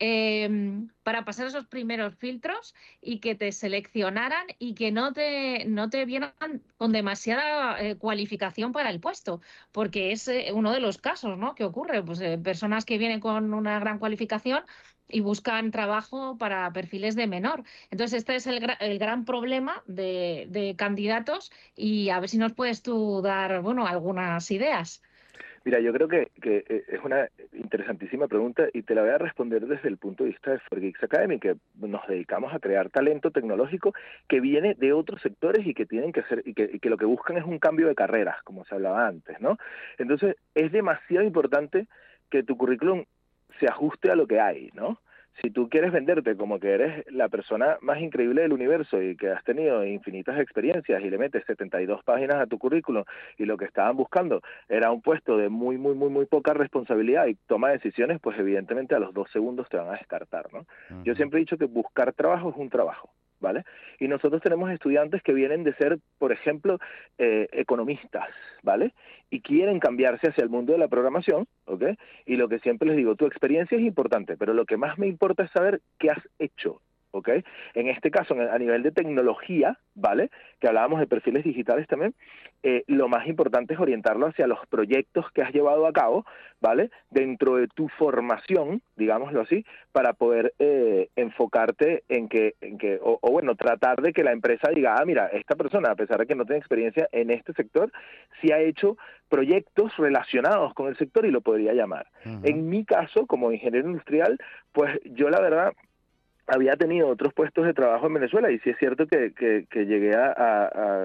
eh, para pasar esos primeros filtros y que te seleccionaran y que no te, no te vieran con demasiada eh, cualificación para el puesto? Porque es eh, uno de los casos, ¿no?, que ocurre, pues eh, personas que vienen con una gran cualificación y buscan trabajo para perfiles de menor. Entonces, este es el, gra el gran problema de, de candidatos y a ver si nos puedes tú dar, bueno, algunas ideas. Mira, yo creo que, que es una interesantísima pregunta y te la voy a responder desde el punto de vista de cuatro Geeks Academy, que nos dedicamos a crear talento tecnológico que viene de otros sectores y que tienen que ser y que, y que lo que buscan es un cambio de carreras, como se hablaba antes, ¿no? Entonces, es demasiado importante que tu currículum se ajuste a lo que hay, ¿no? Si tú quieres venderte como que eres la persona más increíble del universo y que has tenido infinitas experiencias y le metes setenta y dos páginas a tu currículum y lo que estaban buscando era un puesto de muy, muy, muy, muy poca responsabilidad y toma decisiones, pues evidentemente a los dos segundos te van a descartar, ¿no? Uh-huh. Yo siempre he dicho que buscar trabajo es un trabajo, ¿vale? Y nosotros tenemos estudiantes que vienen de ser, por ejemplo, eh, economistas, ¿vale? Y quieren cambiarse hacia el mundo de la programación, ¿ok? Y lo que siempre les digo, tu experiencia es importante, pero lo que más me importa es saber qué has hecho, ¿ok? En este caso, a nivel de tecnología, ¿vale?, que hablábamos de perfiles digitales también, eh, lo más importante es orientarlo hacia los proyectos que has llevado a cabo, ¿vale?, dentro de tu formación, digámoslo así, para poder eh, enfocarte en que, en que o, o bueno, tratar de que la empresa diga, ah, mira, esta persona, a pesar de que no tiene experiencia en este sector, sí ha hecho proyectos relacionados con el sector y lo podría llamar. Uh-huh. En mi caso, como ingeniero industrial, pues yo la verdad había tenido otros puestos de trabajo en Venezuela y sí es cierto que, que, que llegué a, a, a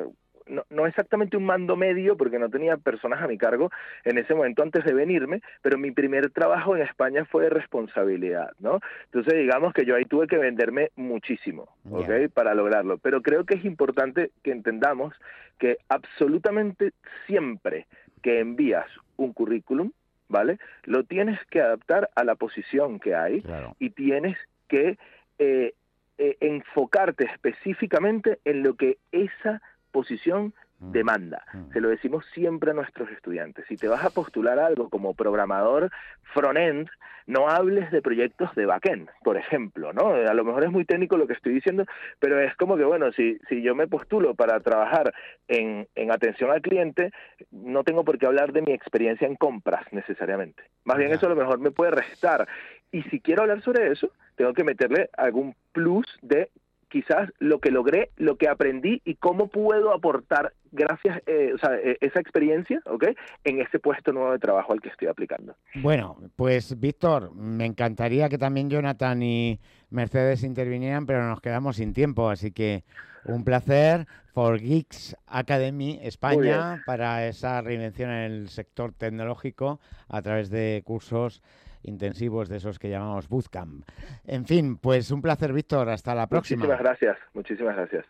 no, no exactamente un mando medio, porque no tenía personas a mi cargo en ese momento antes de venirme, pero mi primer trabajo en España fue de responsabilidad, ¿no? Entonces digamos que yo ahí tuve que venderme muchísimo, ¿ok? Yeah. Para lograrlo, pero creo que es importante que entendamos que absolutamente siempre que envías un currículum, ¿vale? Lo tienes que adaptar a la posición que hay, claro. Y tienes que eh, eh, enfocarte específicamente en lo que esa posición mm. demanda. Mm. Se lo decimos siempre a nuestros estudiantes. Si te vas a postular algo como programador front-end, no hables de proyectos de back-end, por ejemplo, ¿no? A lo mejor es muy técnico lo que estoy diciendo, pero es como que, bueno, si, si yo me postulo para trabajar en, en atención al cliente, no tengo por qué hablar de mi experiencia en compras necesariamente. Más bien, eso a lo mejor me puede restar. Y si quiero hablar sobre eso, tengo que meterle algún plus de quizás lo que logré, lo que aprendí y cómo puedo aportar gracias eh, o sea, eh, esa experiencia, ¿ok? En ese puesto nuevo de trabajo al que estoy aplicando. Bueno, pues Víctor, me encantaría que también Jonathan y Mercedes intervinieran, pero nos quedamos sin tiempo, así que un placer. For Geeks Academy España para esa reinvención en el sector tecnológico a través de cursos intensivos de esos que llamamos bootcamp. En fin, pues un placer, Víctor. Hasta la próxima. Muchísimas gracias. Muchísimas gracias.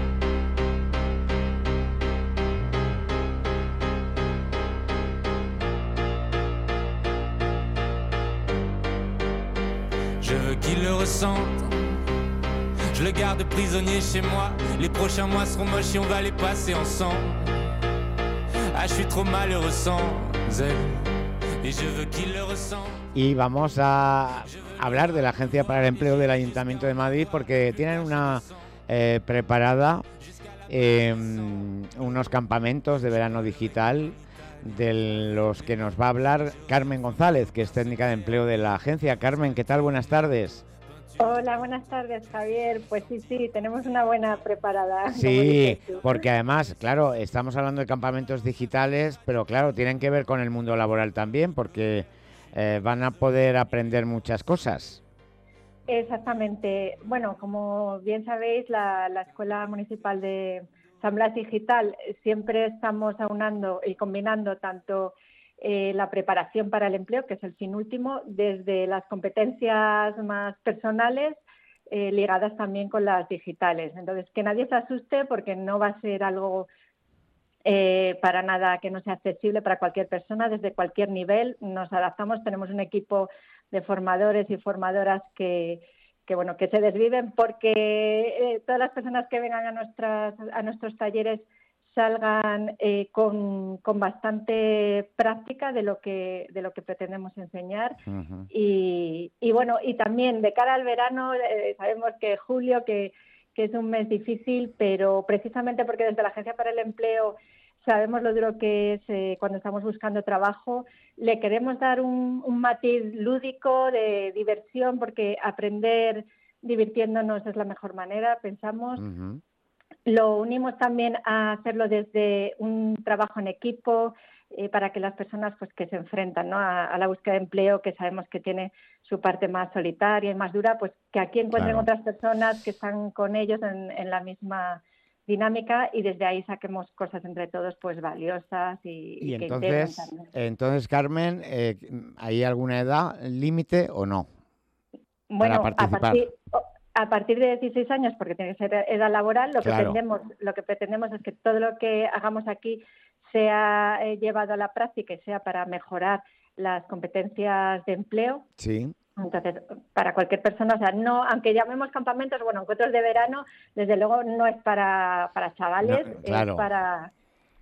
Je veux qu'il le ressente. Je le garde prisonnier chez moi. Les prochains mois seront moches et on va les passer ensemble. Ah, je suis trop malheureux sans elle. Et je veux qu'il le ressente. Y vamos a hablar de la Agencia para el Empleo del Ayuntamiento de Madrid porque tienen una eh, preparada eh, unos campamentos de verano digital de los que nos va a hablar Carmen González, que es técnica de empleo de la agencia. Carmen, ¿qué tal? Buenas tardes. Hola, buenas tardes, Javier. Pues sí, sí, tenemos una buena preparada. Sí, porque además, claro, estamos hablando de campamentos digitales, pero claro, tienen que ver con el mundo laboral también, porque eh, van a poder aprender muchas cosas. Exactamente. Bueno, como bien sabéis, la, la Escuela Municipal de San Blas Digital siempre estamos aunando y combinando tanto Eh, la preparación para el empleo, que es el fin último, desde las competencias más personales eh, ligadas también con las digitales. Entonces, que nadie se asuste porque no va a ser algo eh, para nada que no sea accesible para cualquier persona, desde cualquier nivel. Nos adaptamos, tenemos un equipo de formadores y formadoras que, que, bueno, que se desviven porque eh, todas las personas que vengan a, nuestras, a nuestros talleres salgan eh, con, con bastante práctica de lo que de lo que pretendemos enseñar. Uh-huh. y, y bueno, y también de cara al verano, eh, sabemos que julio, que, que es un mes difícil, pero precisamente porque desde la Agencia para el Empleo sabemos lo duro que es eh, cuando estamos buscando trabajo, le queremos dar un, un matiz lúdico de diversión, porque aprender divirtiéndonos es la mejor manera, pensamos. Uh-huh. Lo unimos también a hacerlo desde un trabajo en equipo eh, para que las personas pues que se enfrentan, ¿no?, a, a la búsqueda de empleo, que sabemos que tiene su parte más solitaria y más dura, pues que aquí encuentren claro. otras personas que están con ellos en, en la misma dinámica y desde ahí saquemos cosas entre todos pues valiosas y, y, y que entonces, también. Entonces, Carmen, eh, ¿hay alguna edad límite o no? Bueno, para participar? a partir... A partir de dieciséis años, porque tiene que ser edad laboral, lo que, claro. pretendemos, lo que pretendemos es que todo lo que hagamos aquí sea eh, llevado a la práctica y sea para mejorar las competencias de empleo. Sí. Entonces, para cualquier persona, o sea, no, aunque llamemos campamentos, bueno, encuentros de verano, desde luego no es para, para chavales, no, claro. es para,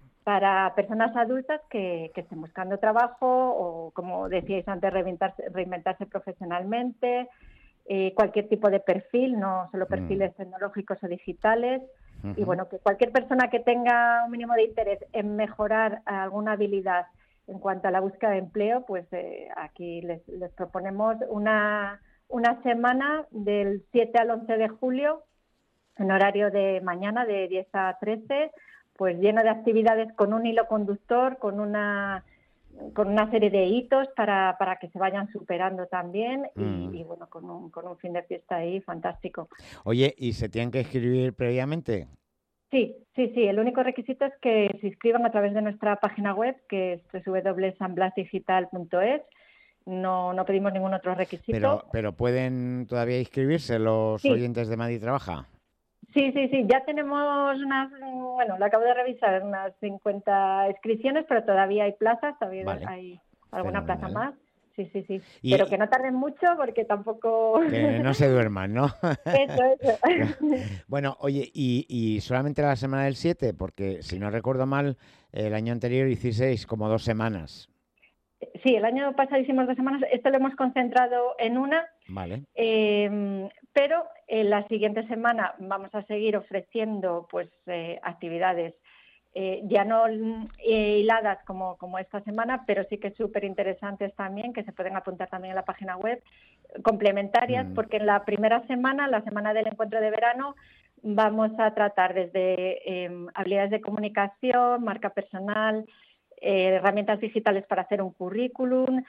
para personas adultas que, que estén buscando trabajo o, como decíais antes, reinventarse, reinventarse profesionalmente. Eh, cualquier tipo de perfil, no solo perfiles mm. tecnológicos o digitales. Uh-huh. Y bueno, que cualquier persona que tenga un mínimo de interés en mejorar alguna habilidad en cuanto a la búsqueda de empleo, pues eh, aquí les, les proponemos una, una semana del siete al once de julio, en horario de mañana de diez a trece, pues lleno de actividades con un hilo conductor, con una... con una serie de hitos para, para que se vayan superando también y, mm. y bueno, con un, con un fin de fiesta ahí fantástico. Oye, ¿y se tienen que escribir previamente? Sí, Sí, sí, el único requisito es que se inscriban a través de nuestra página web, que es doble u doble u doble u punto san blas digital punto es. No, no pedimos ningún otro requisito. Pero, pero ¿pueden todavía inscribirse los Sí. oyentes de Madrid Trabaja? Sí, sí, sí, ya tenemos unas, bueno, lo acabo de revisar, unas cincuenta inscripciones, pero todavía hay plazas, todavía Vale. hay alguna plaza Fenomenal. más. Sí, sí, sí. Y- Pero que no tarden mucho porque tampoco... Que no se duerman, ¿no? Eso, eso. Bueno, oye, y, y solamente la semana del siete, porque si no recuerdo mal, el año anterior hicisteis como dos semanas. Sí, el año pasado hicimos dos semanas, esto lo hemos concentrado en una, Vale. eh, pero en la siguiente semana vamos a seguir ofreciendo pues eh, actividades eh, ya no eh, hiladas como, como esta semana, pero sí que súper interesantes también, que se pueden apuntar también en la página web, complementarias, Mm. porque en la primera semana, la semana del encuentro de verano, vamos a tratar desde eh, habilidades de comunicación, marca personal, eh, herramientas digitales para hacer un currículum.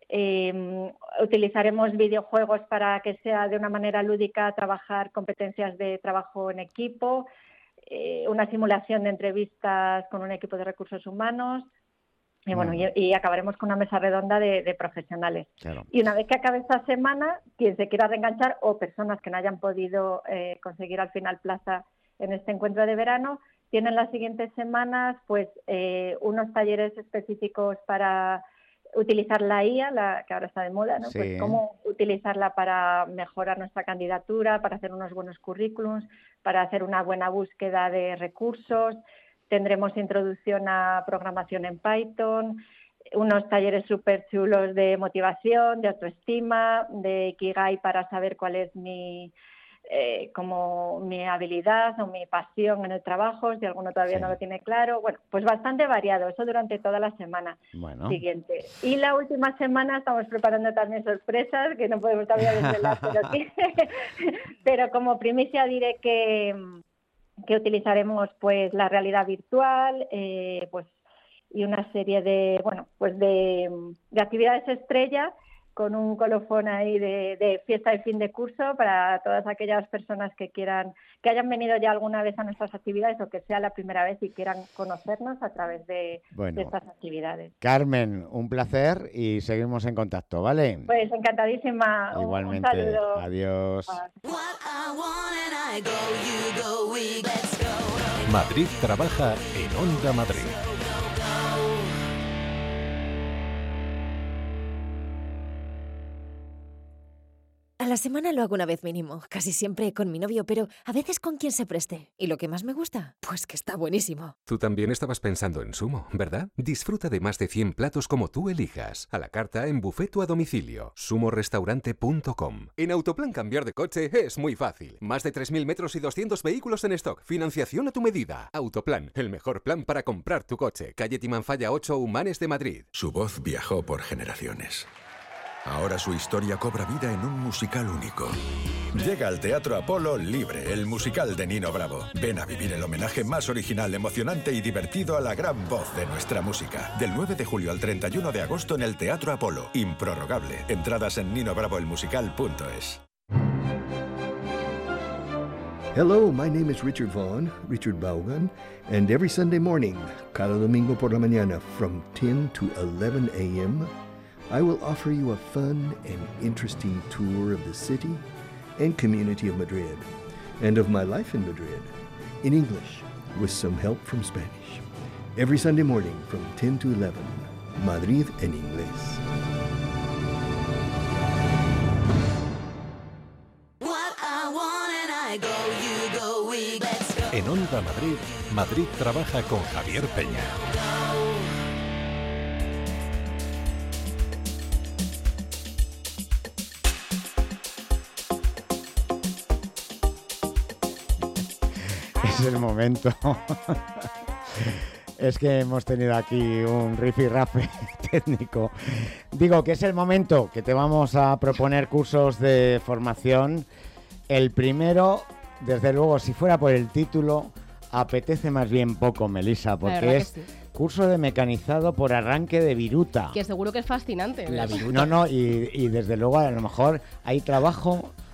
Eh, utilizaremos videojuegos para que sea de una manera lúdica trabajar competencias de trabajo en equipo, eh, una simulación de entrevistas con un equipo de recursos humanos y, bueno, y, y acabaremos con una mesa redonda de, de profesionales. Claro. Y una vez que acabe esta semana, quien se quiera reenganchar o personas que no hayan podido eh, conseguir al final plaza en este encuentro de verano, tienen las siguientes semanas pues eh, unos talleres específicos para utilizar la I A, la, que ahora está de moda, ¿no? Sí. Pues cómo utilizarla para mejorar nuestra candidatura, para hacer unos buenos currículums, para hacer una buena búsqueda de recursos. Tendremos introducción a programación en Python, unos talleres súper chulos de motivación, de autoestima, de Ikigai para saber cuál es mi... Eh, como mi habilidad o mi pasión en el trabajo, si alguno todavía Sí. no lo tiene claro. Bueno, pues bastante variado, eso durante toda la semana Bueno. siguiente. Y la última semana estamos preparando también sorpresas que no podemos todavía desvelar, pero, que- pero como primicia diré que, que utilizaremos pues la realidad virtual, eh, pues y una serie de, bueno, pues de, de actividades estrella con un colofón ahí de, de fiesta de fin de curso para todas aquellas personas que quieran, que hayan venido ya alguna vez a nuestras actividades o que sea la primera vez y quieran conocernos a través de, Bueno. de estas actividades. Carmen, un placer y seguimos en contacto, ¿vale? Pues encantadísima. Un- Igualmente. Un saludo. Adiós. Madrid Trabaja en Onda Madrid. A la semana lo hago una vez mínimo, casi siempre con mi novio, pero a veces con quien se preste. ¿Y lo que más me gusta? Pues que está buenísimo. Tú también estabas pensando en Sumo, ¿verdad? Disfruta de más de cien platos como tú elijas. A la carta, en buffet o a domicilio. sumo restaurante punto com. En Autoplan cambiar de coche es muy fácil. Más de tres mil metros y doscientos vehículos en stock. Financiación a tu medida. Autoplan, el mejor plan para comprar tu coche. Calle Timanfaya ocho, Humanes de Madrid. Su voz viajó por generaciones. Ahora su historia cobra vida en un musical único. Llega al Teatro Apolo Libre, el musical de Nino Bravo. Ven a vivir el homenaje más original, emocionante y divertido a la gran voz de nuestra música. Del nueve de julio al treinta y uno de agosto en el Teatro Apolo. Improrrogable. Entradas en nino bravo el musical punto es. Hello, my name is Richard Vaughn, Richard Vaughan, and every Sunday morning, cada domingo por la mañana, from ten to eleven a m, I will offer you a fun and interesting tour of the city and community of Madrid, and of my life in Madrid, in English, with some help from Spanish. Every Sunday morning from ten to eleven, Madrid en inglés. En Onda Madrid, Madrid Trabaja con Javier Peña. Es el momento. Es que hemos tenido aquí un rifirrafe técnico. Digo que es el momento que te vamos a proponer cursos de formación. El primero, desde luego, si fuera por el título, apetece más bien poco, Melissa, porque es que sí. curso de mecanizado por arranque de viruta. Que seguro que es fascinante. No, no, y, y desde luego a lo mejor hay trabajo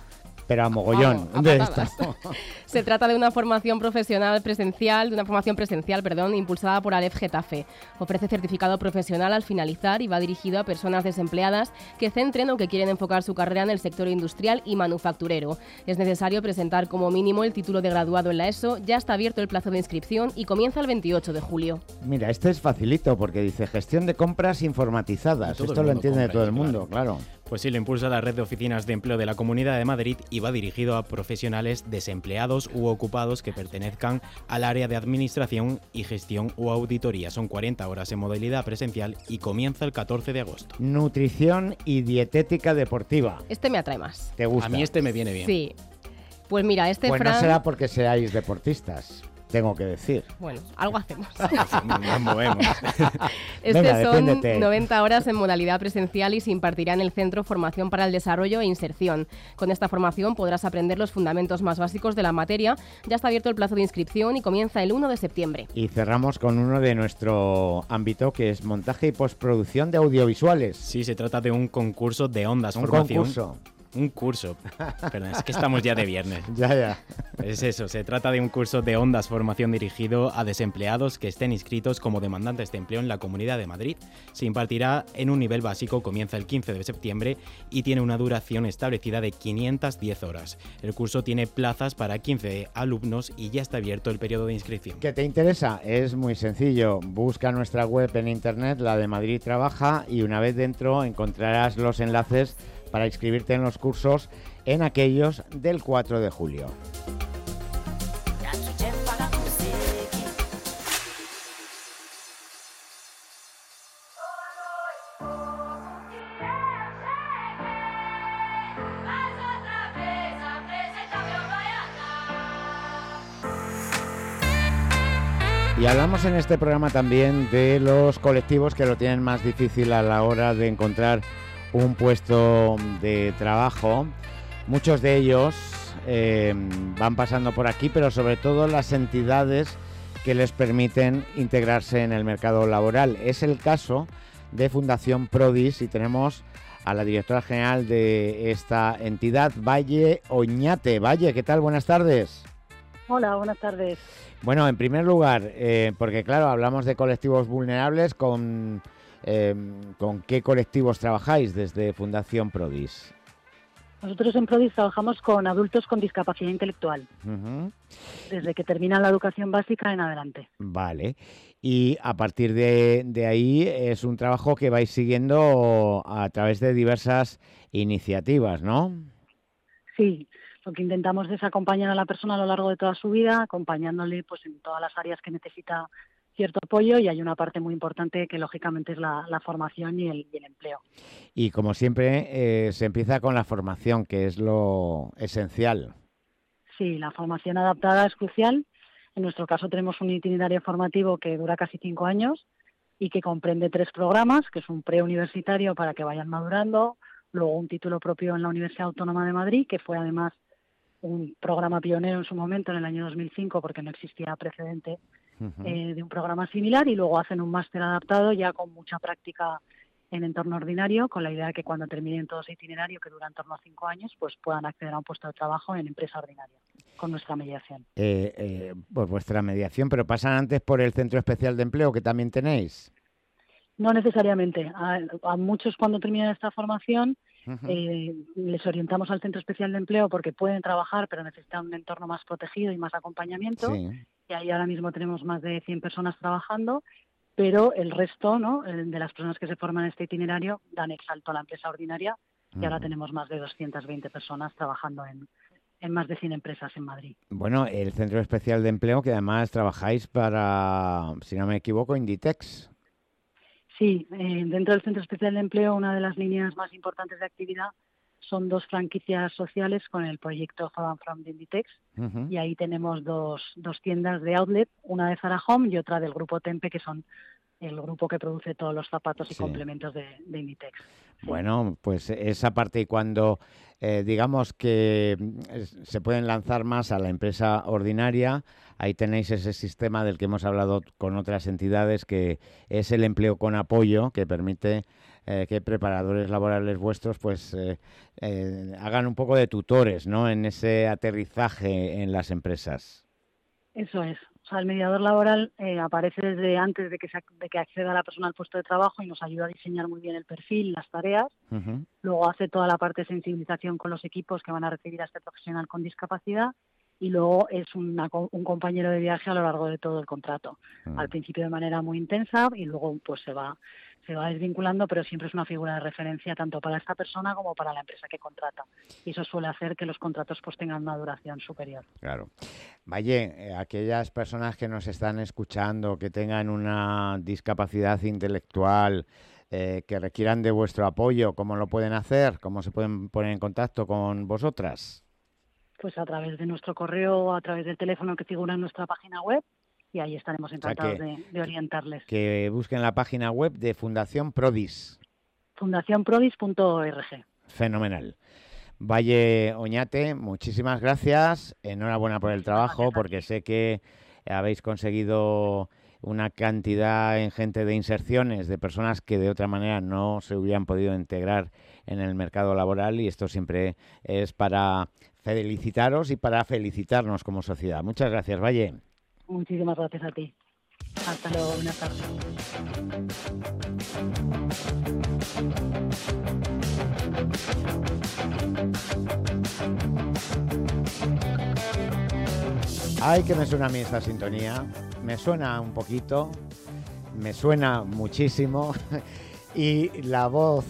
pero a mogollón Vamos, a de patadas. esto. Se trata de una formación profesional presencial, de una formación presencial, perdón, impulsada por Aleph Getafe. Ofrece certificado profesional al finalizar y va dirigido a personas desempleadas que centren o que quieren enfocar su carrera en el sector industrial y manufacturero. Es necesario presentar como mínimo el título de graduado en la ESO. Ya está abierto el plazo de inscripción y comienza el veintiocho de julio. Mira, este es facilito porque dice gestión de compras informatizadas. Esto lo entiende todo el mundo, claro. Pues sí, lo impulsa la Red de Oficinas de Empleo de la Comunidad de Madrid y va dirigido a profesionales desempleados u ocupados que pertenezcan al área de administración y gestión o auditoría. Son cuarenta horas en modalidad presencial y comienza el catorce de agosto. Nutrición y dietética deportiva. Este me atrae más. ¿Te gusta? A mí este me viene bien. Sí. Pues mira, este Pues Fran... no será porque seáis deportistas, tengo que decir. Bueno, algo hacemos. Nos movemos. Este Venga, son defiéndete. noventa horas en modalidad presencial y se impartirá en el Centro Formación para el Desarrollo e Inserción. Con esta formación podrás aprender los fundamentos más básicos de la materia. Ya está abierto el plazo de inscripción y comienza el uno de septiembre. Y cerramos con uno de nuestro ámbito, que es montaje y postproducción de audiovisuales. Sí, se trata de un concurso de ondas. Un formación. concurso. Un curso. Perdón, es que estamos ya de viernes. Ya, ya. Es eso, se trata de un curso de ondas formación dirigido a desempleados que estén inscritos como demandantes de empleo en la Comunidad de Madrid. Se impartirá en un nivel básico, comienza el quince de septiembre y tiene una duración establecida de quinientas diez horas. El curso tiene plazas para quince alumnos y ya está abierto el periodo de inscripción. ¿Qué te interesa? Es muy sencillo. Busca nuestra web en internet, la de Madrid Trabaja, y una vez dentro encontrarás los enlaces para inscribirte en los cursos en aquellos del cuatro de julio. Y hablamos en este programa también de los colectivos que lo tienen más difícil a la hora de encontrar un puesto de trabajo. Muchos de ellos eh, van pasando por aquí, pero sobre todo las entidades que les permiten integrarse en el mercado laboral. Es el caso de Fundación Prodis y tenemos a la directora general de esta entidad, Valle Oñate. Valle, ¿qué tal? Buenas tardes. Hola, buenas tardes. Bueno, en primer lugar, eh, porque claro, hablamos de colectivos vulnerables, con... Eh, ¿con qué colectivos trabajáis desde Fundación Prodis? Nosotros en Prodis trabajamos con adultos con discapacidad intelectual, Uh-huh. desde que terminan la educación básica en adelante. Vale. Y a partir de, de ahí es un trabajo que vais siguiendo a través de diversas iniciativas, ¿no? Sí, lo que intentamos es acompañar a la persona a lo largo de toda su vida, acompañándole pues en todas las áreas que necesita cierto apoyo, y hay una parte muy importante que lógicamente es la, la formación y el, y el empleo. Y como siempre eh, se empieza con la formación, que es lo esencial. Sí, la formación adaptada es crucial. En nuestro caso tenemos un itinerario formativo que dura casi cinco años y que comprende tres programas, que es un preuniversitario para que vayan madurando, luego un título propio en la Universidad Autónoma de Madrid, que fue además un programa pionero en su momento, en el año dos mil cinco, porque no existía precedente Uh-huh. eh, de un programa similar, y luego hacen un máster adaptado ya con mucha práctica en entorno ordinario, con la idea de que cuando terminen todo ese itinerario, que dura en torno a cinco años, pues puedan acceder a un puesto de trabajo en empresa ordinaria, con nuestra mediación. Eh, eh, pues vuestra mediación, pero pasan antes por el Centro Especial de Empleo que también tenéis. No necesariamente. A, a muchos cuando terminan esta formación Uh-huh. eh, les orientamos al Centro Especial de Empleo porque pueden trabajar, pero necesitan un entorno más protegido y más acompañamiento. Sí. Y ahí ahora mismo tenemos más de cien personas trabajando, pero el resto, ¿no?, de las personas que se forman en este itinerario dan el salto a la empresa ordinaria, y ahora Uh-huh. tenemos más de doscientas veinte personas trabajando en, en más de cien empresas en Madrid. Bueno, el Centro Especial de Empleo, que además trabajáis para, si no me equivoco, Inditex. Sí, eh, dentro del Centro Especial de Empleo, una de las líneas más importantes de actividad son dos franquicias sociales con el proyecto Home and From de Inditex, Uh-huh. y ahí tenemos dos, dos tiendas de outlet, una de Zara Home y otra del grupo Tempe, que son el grupo que produce todos los zapatos y Sí. complementos de, de Inditex. Bueno, pues esa parte, y cuando eh, digamos que se pueden lanzar más a la empresa ordinaria, ahí tenéis ese sistema del que hemos hablado con otras entidades, que es el empleo con apoyo, que permite eh, que preparadores laborales vuestros pues eh, eh, hagan un poco de tutores, ¿no?, en ese aterrizaje en las empresas. Eso es. O sea, el mediador laboral eh, aparece desde antes de que, se, de que acceda la persona al puesto de trabajo y nos ayuda a diseñar muy bien el perfil, las tareas. Uh-huh. Luego hace toda la parte de sensibilización con los equipos que van a recibir a este profesional con discapacidad, y luego es una, un compañero de viaje a lo largo de todo el contrato. Uh-huh. Al principio de manera muy intensa y luego pues se va se va desvinculando, pero siempre es una figura de referencia tanto para esta persona como para la empresa que contrata. Y eso suele hacer que los contratos pues tengan una duración superior. Claro. Valle, eh, aquellas personas que nos están escuchando, que tengan una discapacidad intelectual, eh, que requieran de vuestro apoyo, ¿cómo lo pueden hacer? ¿Cómo se pueden poner en contacto con vosotras? Pues a través de nuestro correo o a través del teléfono que figura en nuestra página web, y ahí estaremos encantados, o sea, que, de, de orientarles. Que busquen la página web de Fundación Prodis. fundación prodis punto org. Fenomenal. Valle Oñate, muchísimas gracias. Enhorabuena por el trabajo, porque sé que habéis conseguido una cantidad ingente de inserciones de personas que de otra manera no se hubieran podido integrar en el mercado laboral, y esto siempre es para felicitaros y para felicitarnos como sociedad. Muchas gracias, Valle. Muchísimas gracias a ti. Hasta luego, buenas tardes. Ay, que me suena a mí esta sintonía. Me suena un poquito, me suena muchísimo. Y la voz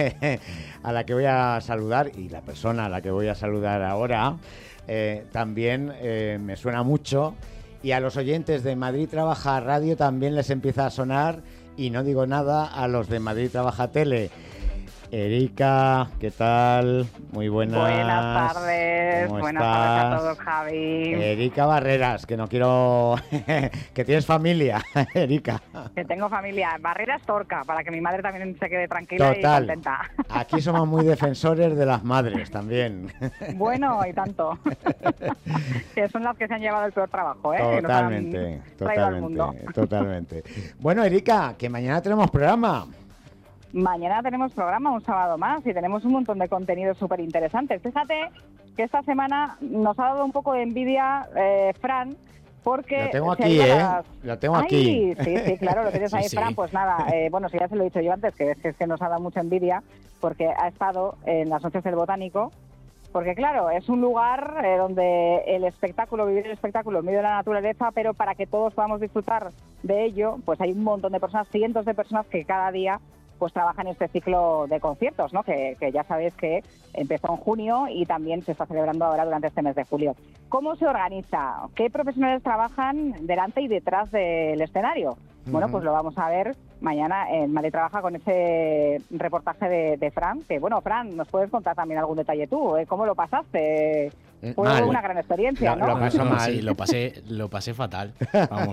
a la que voy a saludar, y la persona a la que voy a saludar ahora, eh, también eh, me suena mucho. Y a los oyentes de Madrid Trabaja Radio también les empieza a sonar, y no digo nada a los de Madrid Trabaja Tele. Erika, ¿qué tal? Muy buenas. Buenas tardes, buenas estás? tardes a todos, Javi. Erika Barreras, que no quiero... que tienes familia, Erika. Que tengo familia. Barreras Torca, para que mi madre también se quede tranquila. Total. Y contenta. Aquí somos muy defensores de las madres también. Bueno, y tanto. Que son las que se han llevado el peor trabajo, ¿eh? Totalmente, que nos han totalmente, totalmente. Bueno, Erika, que mañana tenemos programa. Mañana tenemos programa, un sábado más, y tenemos un montón de contenidos súper interesantes. Fíjate que esta semana nos ha dado un poco de envidia eh, Fran, porque... Lo tengo aquí, ¿eh? Las... Lo tengo Ay, aquí. Sí, sí, claro, lo tienes ahí, sí, Fran. Sí. Pues nada, eh, bueno, si ya se lo he dicho yo antes, que es, que es que nos ha dado mucha envidia, porque ha estado en las noches del Botánico, porque claro, es un lugar eh, donde el espectáculo, vivir el espectáculo en medio de la naturaleza, pero para que todos podamos disfrutar de ello, pues hay un montón de personas, cientos de personas que cada día pues trabaja en este ciclo de conciertos, ¿no? Que, que ya sabéis que empezó en junio y también se está celebrando ahora durante este mes de julio. ¿Cómo se organiza? ¿Qué profesionales trabajan delante y detrás del escenario? Uh-huh. Bueno, pues lo vamos a ver mañana en Madrid Trabaja con ese reportaje de, de Fran, que bueno, Fran, ¿nos puedes contar también algún detalle tú? ¿eh? ¿Cómo lo pasaste? Fue mal. Una gran experiencia, lo, ¿no? Lo pasó mal. Sí, lo pasé, lo pasé fatal. Vamos.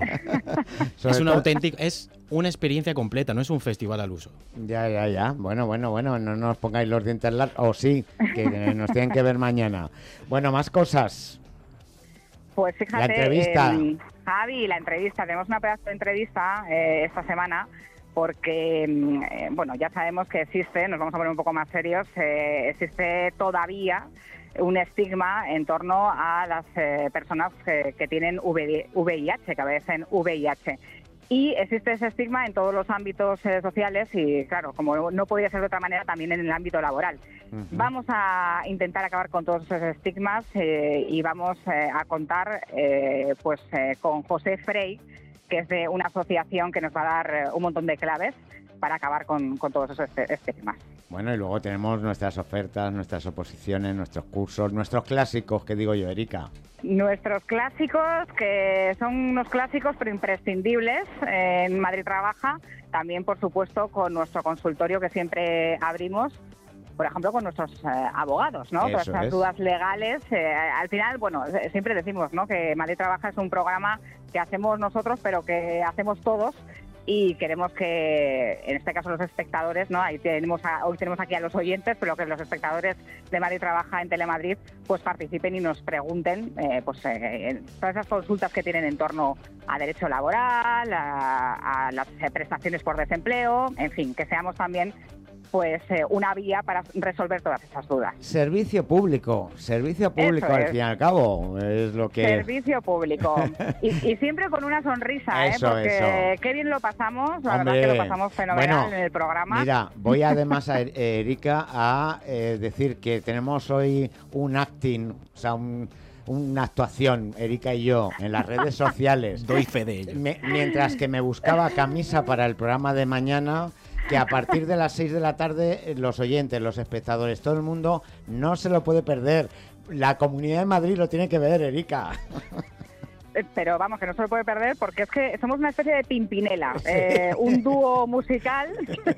Es una auténtica, es una experiencia completa, no es un festival al uso. Ya, ya, ya. Bueno, bueno, bueno, no nos pongáis los dientes largos. O oh, sí, que nos tienen que ver mañana. Bueno, más cosas. Pues fíjate, la entrevista. Eh, Javi, la entrevista. Tenemos una pedazo de entrevista eh, esta semana, porque, eh, bueno, ya sabemos que existe, nos vamos a poner un poco más serios, eh, existe todavía un estigma en torno a las eh, personas que, que tienen V I H, que padecen V I H. Y existe ese estigma en todos los ámbitos eh, sociales y, claro, como no podía ser de otra manera, también en el ámbito laboral. Uh-huh. Vamos a intentar acabar con todos esos estigmas eh, y vamos eh, a contar eh, pues eh, con José Frey, que es de una asociación que nos va a dar eh, un montón de claves para acabar con, con todos esos estigmas. Bueno, y luego tenemos nuestras ofertas, nuestras oposiciones, nuestros cursos, nuestros clásicos, que digo yo, Erika. Nuestros clásicos, que son unos clásicos pero imprescindibles en Madrid Trabaja, también por supuesto con nuestro consultorio que siempre abrimos, por ejemplo con nuestros eh, abogados, ¿no? Todas esas dudas legales. Eh, al final, bueno, siempre decimos, ¿no?, que Madrid Trabaja es un programa que hacemos nosotros pero que hacemos todos. y queremos que, en este caso los espectadores, ¿no? Ahí tenemos a, hoy tenemos aquí a los oyentes, pero que los espectadores de Madrid Trabaja en Telemadrid pues participen y nos pregunten eh, pues eh, todas esas consultas que tienen en torno a derecho laboral, a, a las prestaciones por desempleo, en fin, que seamos también pues eh, una vía para resolver todas esas dudas. Servicio público, servicio público Eso al es. fin y al cabo, es lo que... Servicio público. Y, y siempre con una sonrisa, Eso, ¿eh? Porque eso. qué bien lo pasamos, la Hombre, verdad que lo pasamos fenomenal bueno, en el programa. Mira, voy además, a eh, Erika, a eh, decir que tenemos hoy un acting, o sea, un... una actuación, Erika y yo, en las redes sociales. Doy fe de ello. Me, mientras que me buscaba camisa para el programa de mañana, que a partir de las seis de la tarde los oyentes, los espectadores, todo el mundo no se lo puede perder. La Comunidad de Madrid lo tiene que ver, Erika. Pero vamos, que no se lo puede perder porque es que somos una especie de Pimpinela, eh, un dúo musical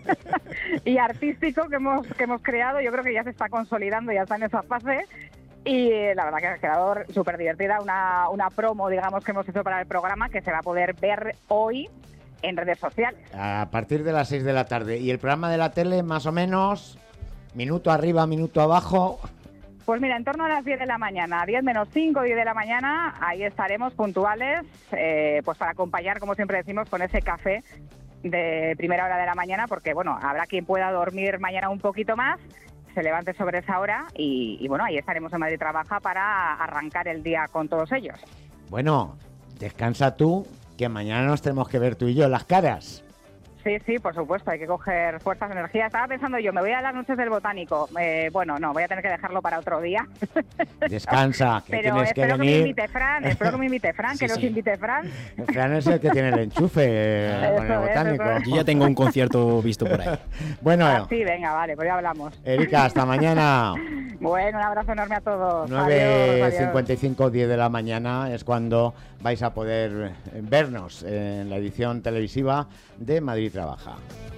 y artístico que hemos, que hemos creado. Yo creo que ya se está consolidando, ya está en esa fase. Y eh, la verdad que ha quedado súper divertida, una, una promo, digamos, que hemos hecho para el programa que se va a poder ver hoy en redes sociales. A partir de las seis de la tarde. Y el programa de la tele, más o menos, minuto arriba, minuto abajo. Pues mira, en torno a las diez de la mañana, diez menos cinco, diez de la mañana, ahí estaremos puntuales, eh, pues para acompañar, como siempre decimos, con ese café de primera hora de la mañana, porque bueno, habrá quien pueda dormir mañana un poquito más, se levante sobre esa hora y, y bueno, ahí estaremos en Madrid Trabaja para arrancar el día con todos ellos. Bueno, descansa tú, que mañana nos tenemos que ver tú y yo las caras. Sí, sí, por supuesto, hay que coger fuerzas, energía. Estaba pensando yo, me voy a las noches del Botánico. Eh, bueno, no, voy a tener que dejarlo para otro día. Descansa, que Pero tienes que espero que, venir. me invite Fran, espero que me invite Fran, Sí, que nos sí. invite Fran. Fran es el que tiene el enchufe eh, con el Eso es, Botánico. eso es. Yo ya tengo un concierto visto por ahí. Bueno, Ah, sí, venga, vale, pues ya hablamos. Erika, hasta mañana. Bueno, un abrazo enorme a todos. nueve cincuenta y cinco, diez de la mañana es cuando vais a poder vernos en la edición televisiva de Madrid Trabaja.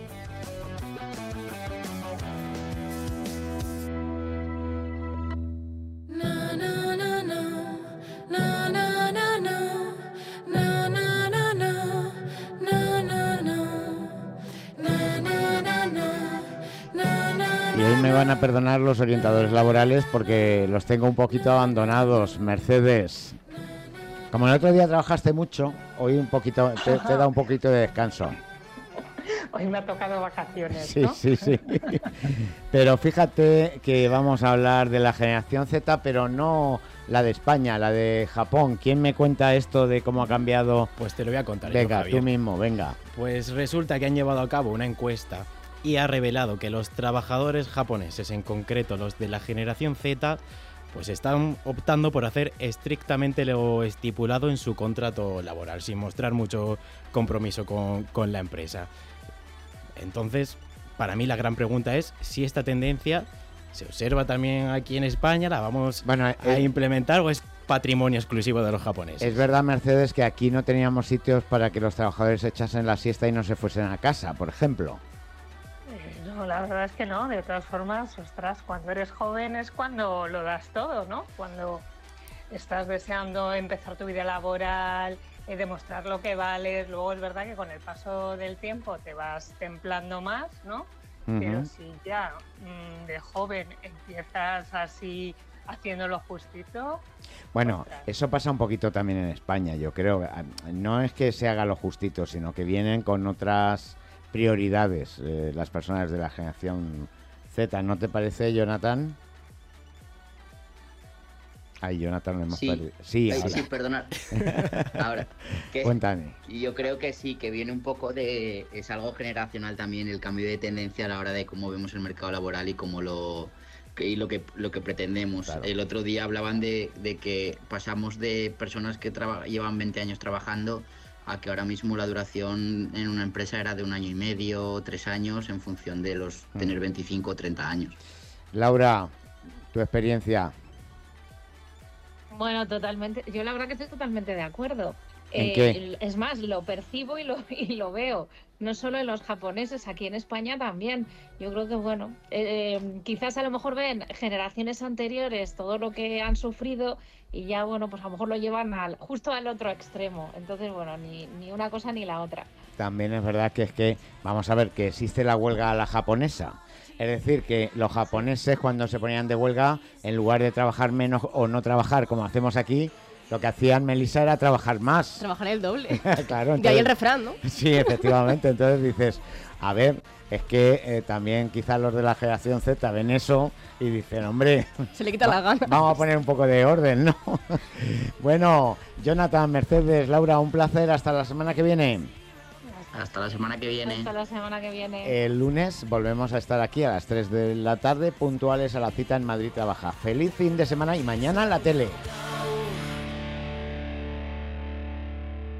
Y hoy me van a perdonar los orientadores laborales porque los tengo un poquito abandonados. Mercedes, como el otro día trabajaste mucho, hoy un poquito te, te da un poquito de descanso. Hoy me ha tocado vacaciones, Sí, ¿no? sí, sí. Pero fíjate que vamos a hablar de la generación Z, pero no la de España, la de Japón. ¿Quién me cuenta esto de cómo ha cambiado? Pues te lo voy a contar yo, Venga, Javier. tú mismo, venga. Pues resulta que han llevado a cabo una encuesta y ha revelado que los trabajadores japoneses, en concreto los de la generación Z, pues están optando por hacer estrictamente lo estipulado en su contrato laboral, sin mostrar mucho compromiso con, con la empresa. Entonces, para mí la gran pregunta es si esta tendencia se observa también aquí en España, la vamos bueno, a eh, implementar o es patrimonio exclusivo de los japoneses. Es verdad, Mercedes, que aquí no teníamos sitios para que los trabajadores echasen la siesta y no se fuesen a casa, por ejemplo. Eh, No, la verdad es que no. De todas formas, ostras, cuando eres joven es cuando lo das todo, ¿no? Cuando estás deseando empezar tu vida laboral, eh, demostrar lo que vales. Luego es verdad que con el paso del tiempo te vas templando más, ¿no? Ujú. Pero si ya mmm, de joven empiezas así haciéndolo justito. Bueno, eso pasa un poquito también en España, yo creo. No es que se haga lo justito, sino que vienen con otras prioridades eh, las personas de la generación Z. ¿No te parece, Jonathan? Ay, Jonathan, lo hemos Sí. perdido. Sí, Ay, ahora. sí, perdona. Ahora, que Cuéntame. yo creo que sí, que viene un poco de... Es algo generacional también el cambio de tendencia a la hora de cómo vemos el mercado laboral y cómo lo... que- y lo que lo que pretendemos. Claro. El otro día hablaban de, de que pasamos de personas que traba- llevan veinte años trabajando a que ahora mismo la duración en una empresa era de un año y medio, tres años, en función de los Mm. tener veinticinco o treinta años. Laura, tu experiencia. Bueno, totalmente. Yo la verdad que estoy totalmente de acuerdo. ¿En Eh, qué? Es más, lo percibo y lo, y lo veo. No solo en los japoneses, aquí en España también. Yo creo que, bueno, eh, quizás a lo mejor ven generaciones anteriores todo lo que han sufrido y ya, bueno, pues a lo mejor lo llevan al, justo al otro extremo. Entonces, bueno, ni, ni una cosa ni la otra. También es verdad que es que, vamos a ver, que existe la huelga a la japonesa. Es decir, que los japoneses cuando se ponían de huelga, en lugar de trabajar menos o no trabajar como hacemos aquí, lo que hacían, Melissa, era trabajar más. Trabajar el doble. Claro, entonces, de ahí el refrán, ¿no? Sí, efectivamente. Entonces dices, a ver, es que eh, también quizás los de la generación Z ven eso y dicen, hombre, se le quita la gana. Vamos a poner un poco de orden, ¿no? Bueno, Jonathan, Mercedes, Laura, un placer. Hasta la semana que viene. Hasta la semana que viene. Hasta la semana que viene. El lunes volvemos a estar aquí a las tres de la tarde, puntuales a la cita en Madrid Trabaja. Feliz fin de semana y mañana en la tele.